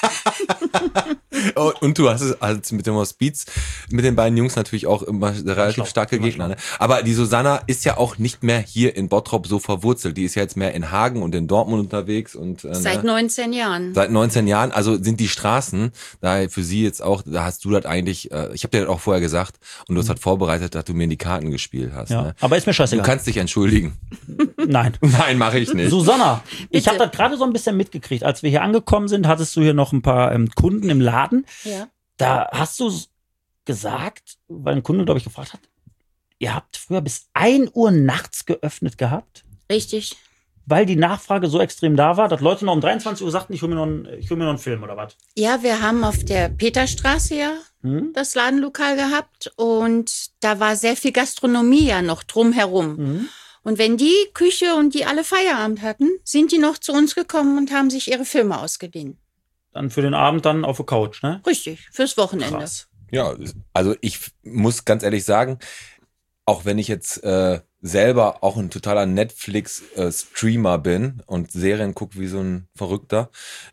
Und du hast es also mit dem Hospiz, mit den beiden Jungs natürlich auch immer relativ starke Gegner. Ne? Aber die Susanna ist ja auch nicht mehr hier in Bottrop so verwurzelt. Die ist ja jetzt mehr in Hagen und in Dortmund unterwegs. Und Seit 19 Jahren. Seit 19 Jahren, also sind die Straßen, da für sie jetzt auch, da hast du das eigentlich, ich habe dir das auch vorher gesagt und du hast halt vorbereitet, dass du mir in die Karten gespielt hast. Ja, Ne? aber ist mir Du scheißegal. kannst dich entschuldigen. Nein. Nein, mache ich nicht. Susanna, ich Bitte. habe das gerade so ein bisschen mitgekriegt. Als wir hier angekommen sind, hattest du hier noch ein paar Kunden im Laden. Ja. Da hast du gesagt, weil ein Kunde, glaube ich, gefragt hat, ihr habt früher bis 1 Uhr nachts geöffnet gehabt, Richtig. weil die Nachfrage so extrem da war, dass Leute noch um 23 Uhr sagten, ich hol mir noch einen Film oder was. Ja, wir haben auf der Peterstraße ja das Ladenlokal gehabt und da war sehr viel Gastronomie ja noch drumherum. Und wenn die Küche und die alle Feierabend hatten, sind die noch zu uns gekommen und haben sich ihre Filme ausgeliehen. Dann für den Abend dann auf der Couch, ne? Richtig, fürs Wochenende. Krass. Ja, also ich muss ganz ehrlich sagen, auch wenn ich jetzt selber auch ein totaler Netflix-Streamer bin und Serien gucke wie so ein Verrückter,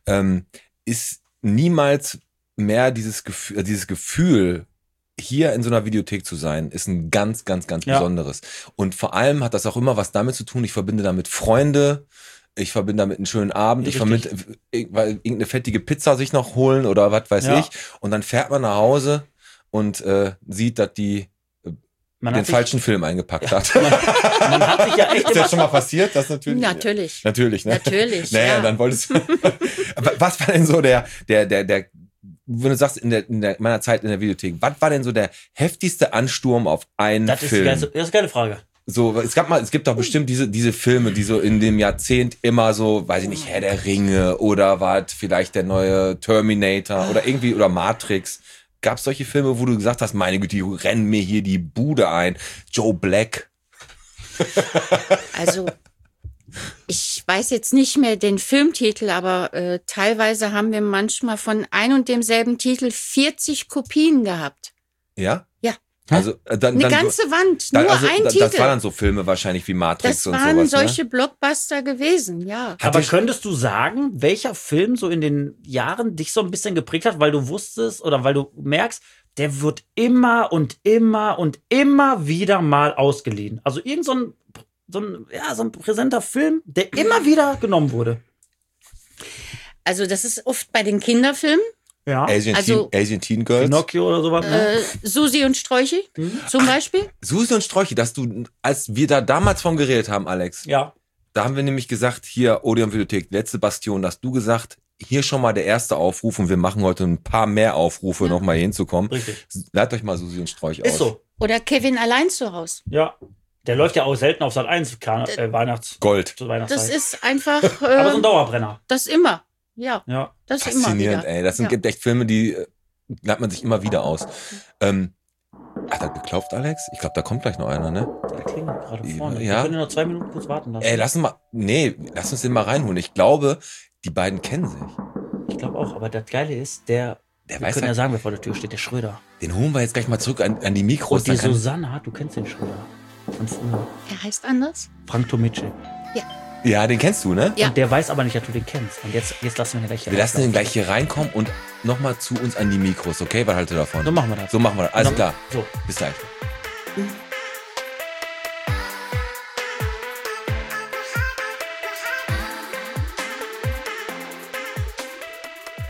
ist niemals mehr dieses Gefühl, hier in so einer Videothek zu sein, ist ein ganz, ganz, ganz Ja. besonderes. Und vor allem hat das auch immer was damit zu tun, ich verbinde damit Freunde, ich verbinde damit einen schönen Abend, ich verbinde, weil irgendeine fettige Pizza sich noch holen oder was weiß Ja. ich. Und dann fährt man nach Hause und sieht, dass die Man den hat sich- falschen Film eingepackt hat. Man hat sich ja echt Ist das schon mal passiert? Das natürlich. Natürlich. Natürlich, ne? Natürlich, Naja, ja. dann wolltest du. Aber was war denn so der, wenn du sagst, in meiner Zeit in der Videothek, was war denn so der heftigste Ansturm auf einen Das ist, Film? das ist eine geile Frage. So, es gibt doch bestimmt diese Filme, die so in dem Jahrzehnt immer so, weiß ich nicht, Herr der Ringe oder was, vielleicht der neue Terminator oder irgendwie, oder Matrix. Gab es solche Filme, wo du gesagt hast, meine Güte, die rennen mir hier die Bude ein. Joe Black. Also, ich weiß jetzt nicht mehr den Filmtitel, aber teilweise haben wir manchmal von ein und demselben Titel 40 Kopien gehabt. Ja? Ja. Also, dann, Eine ganze Wand, dann, nur also, ein das Titel. waren dann so Filme wahrscheinlich wie Matrix Das und waren sowas. solche Ne? Blockbuster gewesen, ja. Aber könntest du sagen, welcher Film so in den Jahren dich so ein bisschen geprägt hat, weil du wusstest oder weil du merkst, der wird immer und immer und immer wieder mal ausgeliehen. Also irgend so ein präsenter Film, der immer wieder genommen wurde. Also das ist oft bei den Kinderfilmen. Ja. Asian Teen Girls. Pinocchio oder sowas. Ne? Susi und Sträuchi zum Beispiel. Susi und Sträuchi, dass du, als wir da damals von geredet haben, Alex, Ja. da haben wir nämlich gesagt, hier Odeon Videothek, letzte Bastion, da hast du gesagt, hier schon mal der erste Aufruf und wir machen heute ein paar mehr Aufrufe, noch mal hier hinzukommen. Richtig. Leitet euch mal Susi und Sträuchi aus. Ist so. Oder Kevin allein zu Hause. Ja. Der läuft ja auch selten auf Sat 1 Gold. zur Weihnachtszeit. Das ist einfach Aber so ein Dauerbrenner. das immer. Ja, Ja. das immer Faszinierend, wieder. ey. Das sind Ja. echt Filme, die lernt man sich immer wieder aus. Hat er geklopft, Alex? Ich glaube, da kommt gleich noch einer, ne? Der klingelt gerade vorne. Ja. Wir können noch 2 Minuten kurz warten lassen. Ey, lass uns den mal reinholen. Ich glaube, die beiden kennen sich. Ich glaube auch, aber das Geile ist, wir weiß können halt- ja sagen, wer vor der Tür steht, der Schröder. Den holen wir jetzt gleich mal zurück an die Mikros. Und die dann kann- Susanna, du kennst den Schröder von früher. Er heißt anders? Frank Tomici. Ja, den kennst du, ne? Ja. Und der weiß aber nicht, dass du den kennst. Und jetzt lassen wir ihn gleich hier Wir lassen ihn rauslaufen. gleich hier reinkommen und nochmal zu uns an die Mikros, okay? Was haltet ihr davon? So machen wir das. So machen wir das. Alles Dann- klar. So. Bis gleich.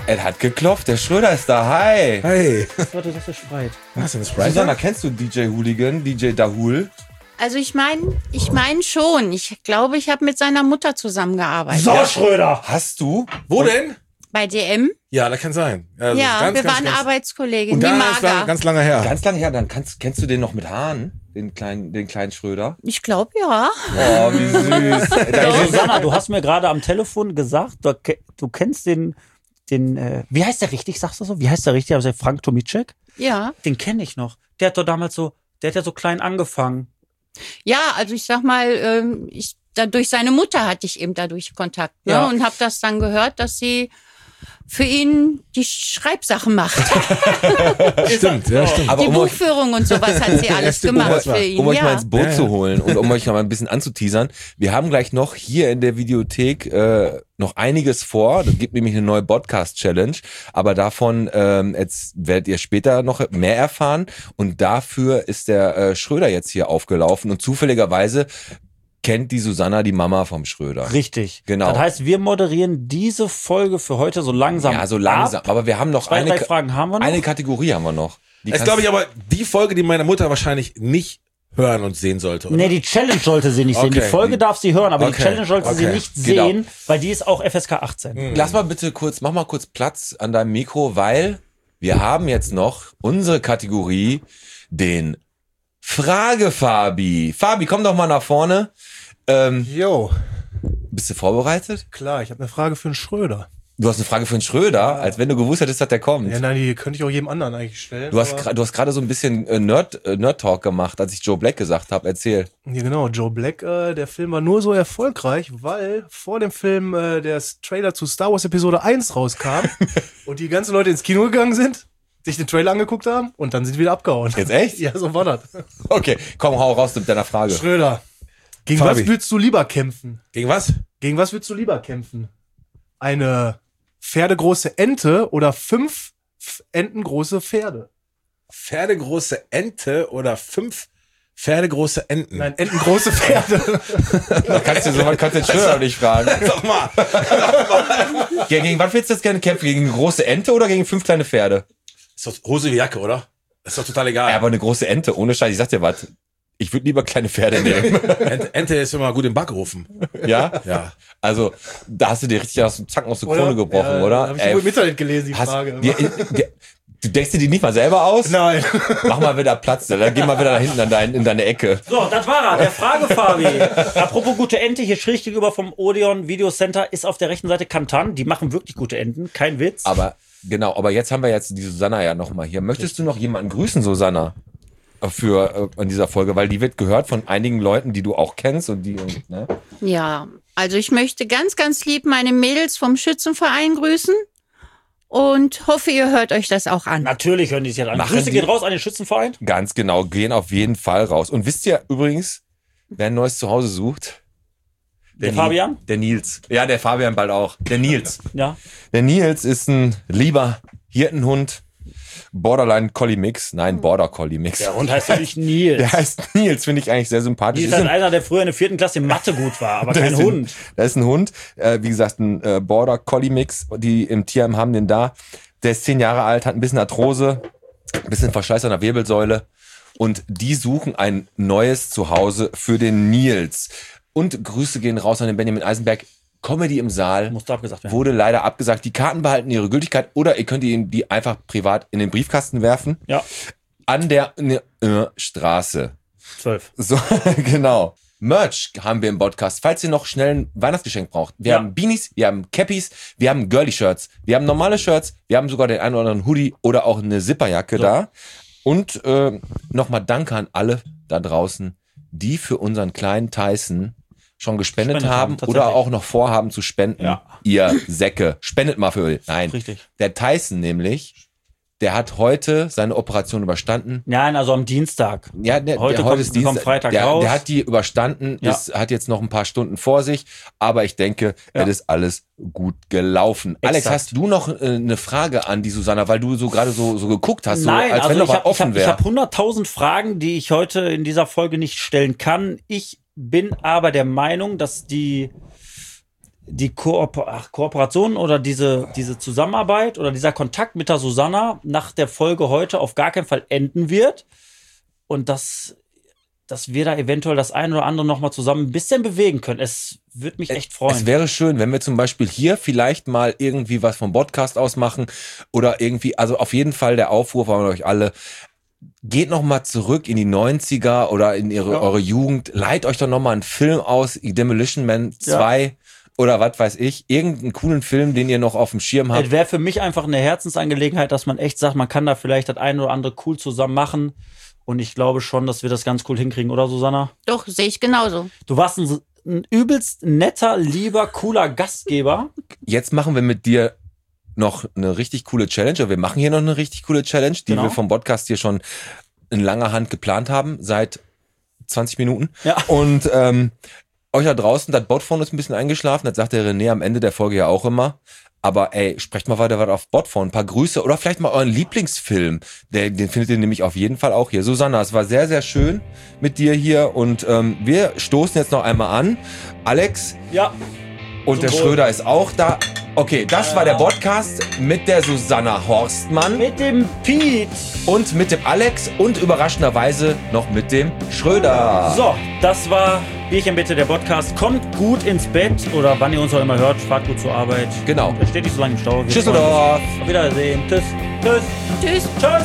Es hat geklopft, der Schröder ist da. Hi. Hey. Warte, das ist Sprite. Was denn, Sprite? Susanna, kennst du DJ Hooligan, DJ Dahul? Also ich meine schon. Ich glaube, ich habe mit seiner Mutter zusammengearbeitet. So, Schröder! Hast du? Wo denn? Bei DM? Ja, das kann sein. Also Ja, wir waren Arbeitskollegen. Und Die ganz, Mager. ganz lange her. Ganz lange her, dann kennst du den noch mit Haaren? Den kleinen Schröder? Ich glaube, ja. Oh, wie süß. Hey, Susanna, du hast mir gerade am Telefon gesagt, du kennst den, wie heißt der richtig, sagst du so? Wie heißt der richtig? Also Frank Tomicek? Ja. Den kenne ich noch. Der hat doch damals der hat ja so klein angefangen. Ja, also ich sag mal, durch seine Mutter hatte ich eben dadurch Kontakt. Ja. Ne? Und habe das dann gehört, dass sie für ihn die Schreibsachen macht. Stimmt, ja, stimmt. Aber Die Buchführung und sowas hat sie alles stimmt, gemacht das war- für ihn. Um euch mal Ja. ins Boot zu holen und um euch noch mal ein bisschen anzuteasern, wir haben gleich noch hier in der Videothek noch einiges vor. Es gibt nämlich eine neue Podcast-Challenge, aber davon jetzt werdet ihr später noch mehr erfahren. Und dafür ist der Schröder jetzt hier aufgelaufen und zufälligerweise kennt die Susanna die Mama vom Schröder. Richtig. Genau. Das heißt, wir moderieren diese Folge für heute so langsam. Ja, so langsam. ab. Aber wir haben noch 2, 3 Fragen haben wir noch. eine Kategorie haben wir noch. Die Das ist, glaube ich, aber die Folge, die meine Mutter wahrscheinlich nicht hören und sehen sollte, oder? Nee, die Challenge sollte sie nicht sehen. Die Okay. Folge darf sie hören, aber die Okay. Challenge sollte sie Okay. nicht Genau. sehen, weil die ist auch FSK 18. Mach mal kurz Platz an deinem Mikro, weil wir haben jetzt noch unsere Kategorie, den Frage-Fabi. Fabi, komm doch mal nach vorne. Jo, Bist du vorbereitet? klar, ich habe eine Frage für den Schröder. Du hast eine Frage für den Schröder, als wenn du gewusst hättest, dass der kommt. Ja, nein, die könnte ich auch jedem anderen eigentlich stellen. Du hast aber- gerade so ein bisschen Nerd-Talk gemacht, als ich Joe Black gesagt habe. Erzähl. Ja, genau, Joe Black, der Film war nur so erfolgreich, weil vor dem Film der Trailer zu Star Wars Episode 1 rauskam und die ganzen Leute ins Kino gegangen sind, sich den Trailer angeguckt haben und dann sind sie wieder abgehauen. Jetzt echt? Ja, so war das. Okay, komm, hau raus mit deiner Frage. Schröder, gegen Fabi. was würdest du lieber kämpfen? Gegen was? Gegen was würdest du lieber kämpfen? Eine pferdegroße Ente oder 5 entengroße Pferde? Pferdegroße Ente oder 5 pferdegroße Enten? Nein, entengroße Pferde. Kannst du den Schröder nicht fragen. Sag mal. Gegen was willst du jetzt gerne kämpfen? Gegen eine große Ente oder gegen 5 kleine Pferde? Ist doch Hose wie Jacke, oder? Ist doch total egal. Ja, aber eine große Ente, ohne Scheiß. Ich sag dir was. Ich würde lieber kleine Pferde nehmen. Ente ist immer gut im Backofen. Ja? Ja. Also, da hast du dir richtig aus dem Zacken aus der Krone gebrochen, Ja, oder? Hab ich wohl im Internet gelesen, die Frage. Du denkst dir die nicht mal selber aus? Nein. Mach mal wieder Platz, dann geh mal wieder da hinten in deine Ecke. So, das war er, der Frage-Fabi. Apropos gute Ente, hier schräg gegenüber vom Odeon Video Center ist auf der rechten Seite Kantan. Die machen wirklich gute Enten, kein Witz. Aber jetzt haben wir jetzt die Susanna ja nochmal hier. Möchtest du noch jemanden grüßen, Susanna? Für in dieser Folge, weil die wird gehört von einigen Leuten, die du auch kennst und die, ne? Ja, also ich möchte ganz, ganz lieb meine Mädels vom Schützenverein grüßen und hoffe, ihr hört euch das auch an. Natürlich hören die es jetzt an. Machen Grüße die- gehen raus an den Schützenverein. Ganz genau, gehen auf jeden Fall raus. Und wisst ihr übrigens, wer ein neues Zuhause sucht? Der Fabian? Der Nils. Ja, der Fabian bald auch. Der Nils. Ja. Der Nils ist ein lieber Hirtenhund. Borderline Collie Mix. Nein, Border Collie Mix. Der Hund heißt natürlich Nils. Der heißt Nils, finde ich eigentlich sehr sympathisch. Nils Ist ist ein- einer, der früher in der 4. Klasse in Mathe gut war, aber Da kein ist ein- Hund. Da ist ein Hund, wie gesagt, ein Border Collie Mix, die im Tierheim haben den da. Der ist 10 Jahre alt, hat ein bisschen Arthrose, ein bisschen Verschleiß an der Wirbelsäule und die suchen ein neues Zuhause für den Nils. Und Grüße gehen raus an den Benjamin Eisenberg. Comedy im Saal Musste abgesagt werden. wurde leider abgesagt. Die Karten behalten ihre Gültigkeit oder ihr könnt die einfach privat in den Briefkasten werfen. Ja, An der Straße. 12. So, genau. Merch haben wir im Podcast. Falls ihr noch schnell ein Weihnachtsgeschenk braucht. Wir Ja. haben Beanies, wir haben Cappies, wir haben Girly-Shirts, wir haben normale Shirts, wir haben sogar den einen oder anderen Hoodie oder auch eine Zipperjacke da. Und nochmal Danke an alle da draußen, die für unseren kleinen Tyson schon gespendet haben tatsächlich. oder auch noch vorhaben zu spenden. Ja. Ihr Säcke. Spendet mal für. Nein. Richtig. Der Tyson nämlich, der hat heute seine Operation überstanden. Nein, also am Dienstag. Ja, Heute kommt- ist kommt Dienstag. Freitag der, raus. der hat die überstanden, Ja. hat jetzt noch ein paar Stunden vor sich, aber ich denke, Ja. es ist alles gut gelaufen. Alex, Exakt. hast du noch eine Frage an die Susanna, weil du so gerade so geguckt hast, Nein, so, als also wenn noch ich was habe offen ich wäre. hab 100.000 Fragen, die ich heute in dieser Folge nicht stellen kann. Ich bin aber der Meinung, dass die die Kooperation oder diese Zusammenarbeit oder dieser Kontakt mit der Susanna nach der Folge heute auf gar keinen Fall enden wird. Und dass wir da eventuell das ein oder andere nochmal zusammen ein bisschen bewegen können. Es würde mich echt freuen. Es wäre schön, wenn wir zum Beispiel hier vielleicht mal irgendwie was vom Podcast aus machen oder irgendwie, also auf jeden Fall der Aufruf an euch alle, geht nochmal zurück in die 90er oder in eure Jugend, leiht euch doch nochmal einen Film aus, Demolition Man 2 oder was weiß ich, irgendeinen coolen Film, den ihr noch auf dem Schirm habt. Es wäre für mich einfach eine Herzensangelegenheit, dass man echt sagt, man kann da vielleicht das eine oder andere cool zusammen machen. Und ich glaube schon, dass wir das ganz cool hinkriegen, oder Susanna? Doch, sehe ich genauso. Du warst ein übelst netter, lieber, cooler Gastgeber. Jetzt machen wir mit dir noch eine richtig coole Challenge. Oder wir machen hier noch eine richtig coole Challenge, die wir vom Podcast hier schon in langer Hand geplant haben, seit 20 Minuten. Ja. Und euch da draußen, das Botphone ist ein bisschen eingeschlafen. Das sagt der René am Ende der Folge ja auch immer. Aber ey, sprecht mal weiter was auf Botphone. Ein paar Grüße oder vielleicht mal euren Lieblingsfilm. Den findet ihr nämlich auf jeden Fall auch hier. Susanna, es war sehr, sehr schön mit dir hier. Und wir stoßen jetzt noch einmal an. Alex. Ja. Und der Schröder ist auch da. Okay, das war der Podcast mit der Susanna Horstmann. Mit dem Piet. Und mit dem Alex und überraschenderweise noch mit dem Schröder. So, das war Bierchen bitte, der Podcast. Kommt gut ins Bett oder wann ihr uns auch immer hört, fahrt gut zur Arbeit. Genau. Steht nicht so lange im Stau. Tschüsseldorf. Auf Wiedersehen. Tschüss. Tschüss. Tschüss. Tschüss.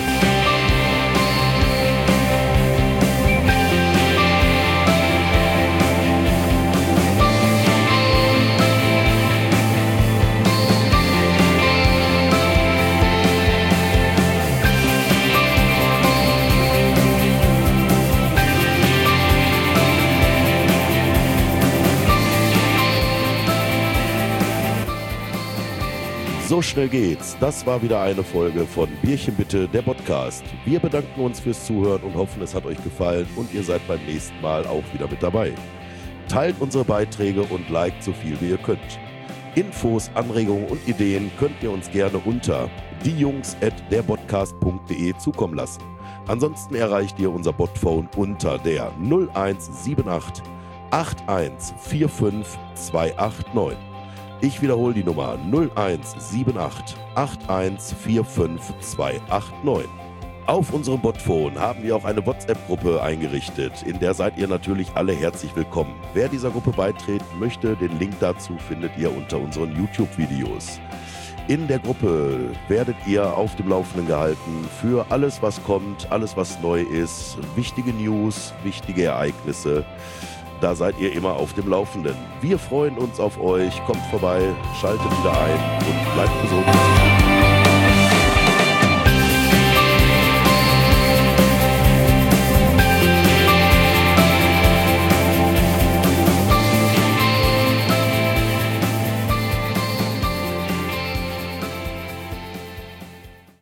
So schnell geht's. Das war wieder eine Folge von Bierchen bitte, der Podcast. Wir bedanken uns fürs Zuhören und hoffen, es hat euch gefallen und ihr seid beim nächsten Mal auch wieder mit dabei. Teilt unsere Beiträge und liked so viel wie ihr könnt. Infos, Anregungen und Ideen könnt ihr uns gerne unter diejungs@derpodcast.de zukommen lassen. Ansonsten erreicht ihr unser Botphone unter der 0178 8145 289. Ich wiederhole die Nummer 0178 8145 289. Auf unserem Botphone haben wir auch eine WhatsApp-Gruppe eingerichtet, in der seid ihr natürlich alle herzlich willkommen. Wer dieser Gruppe beitreten möchte, den Link dazu findet ihr unter unseren YouTube-Videos. In der Gruppe werdet ihr auf dem Laufenden gehalten für alles, was kommt, alles, was neu ist, wichtige News, wichtige Ereignisse. Da seid ihr immer auf dem Laufenden. Wir freuen uns auf euch. Kommt vorbei, schaltet wieder ein und bleibt gesund.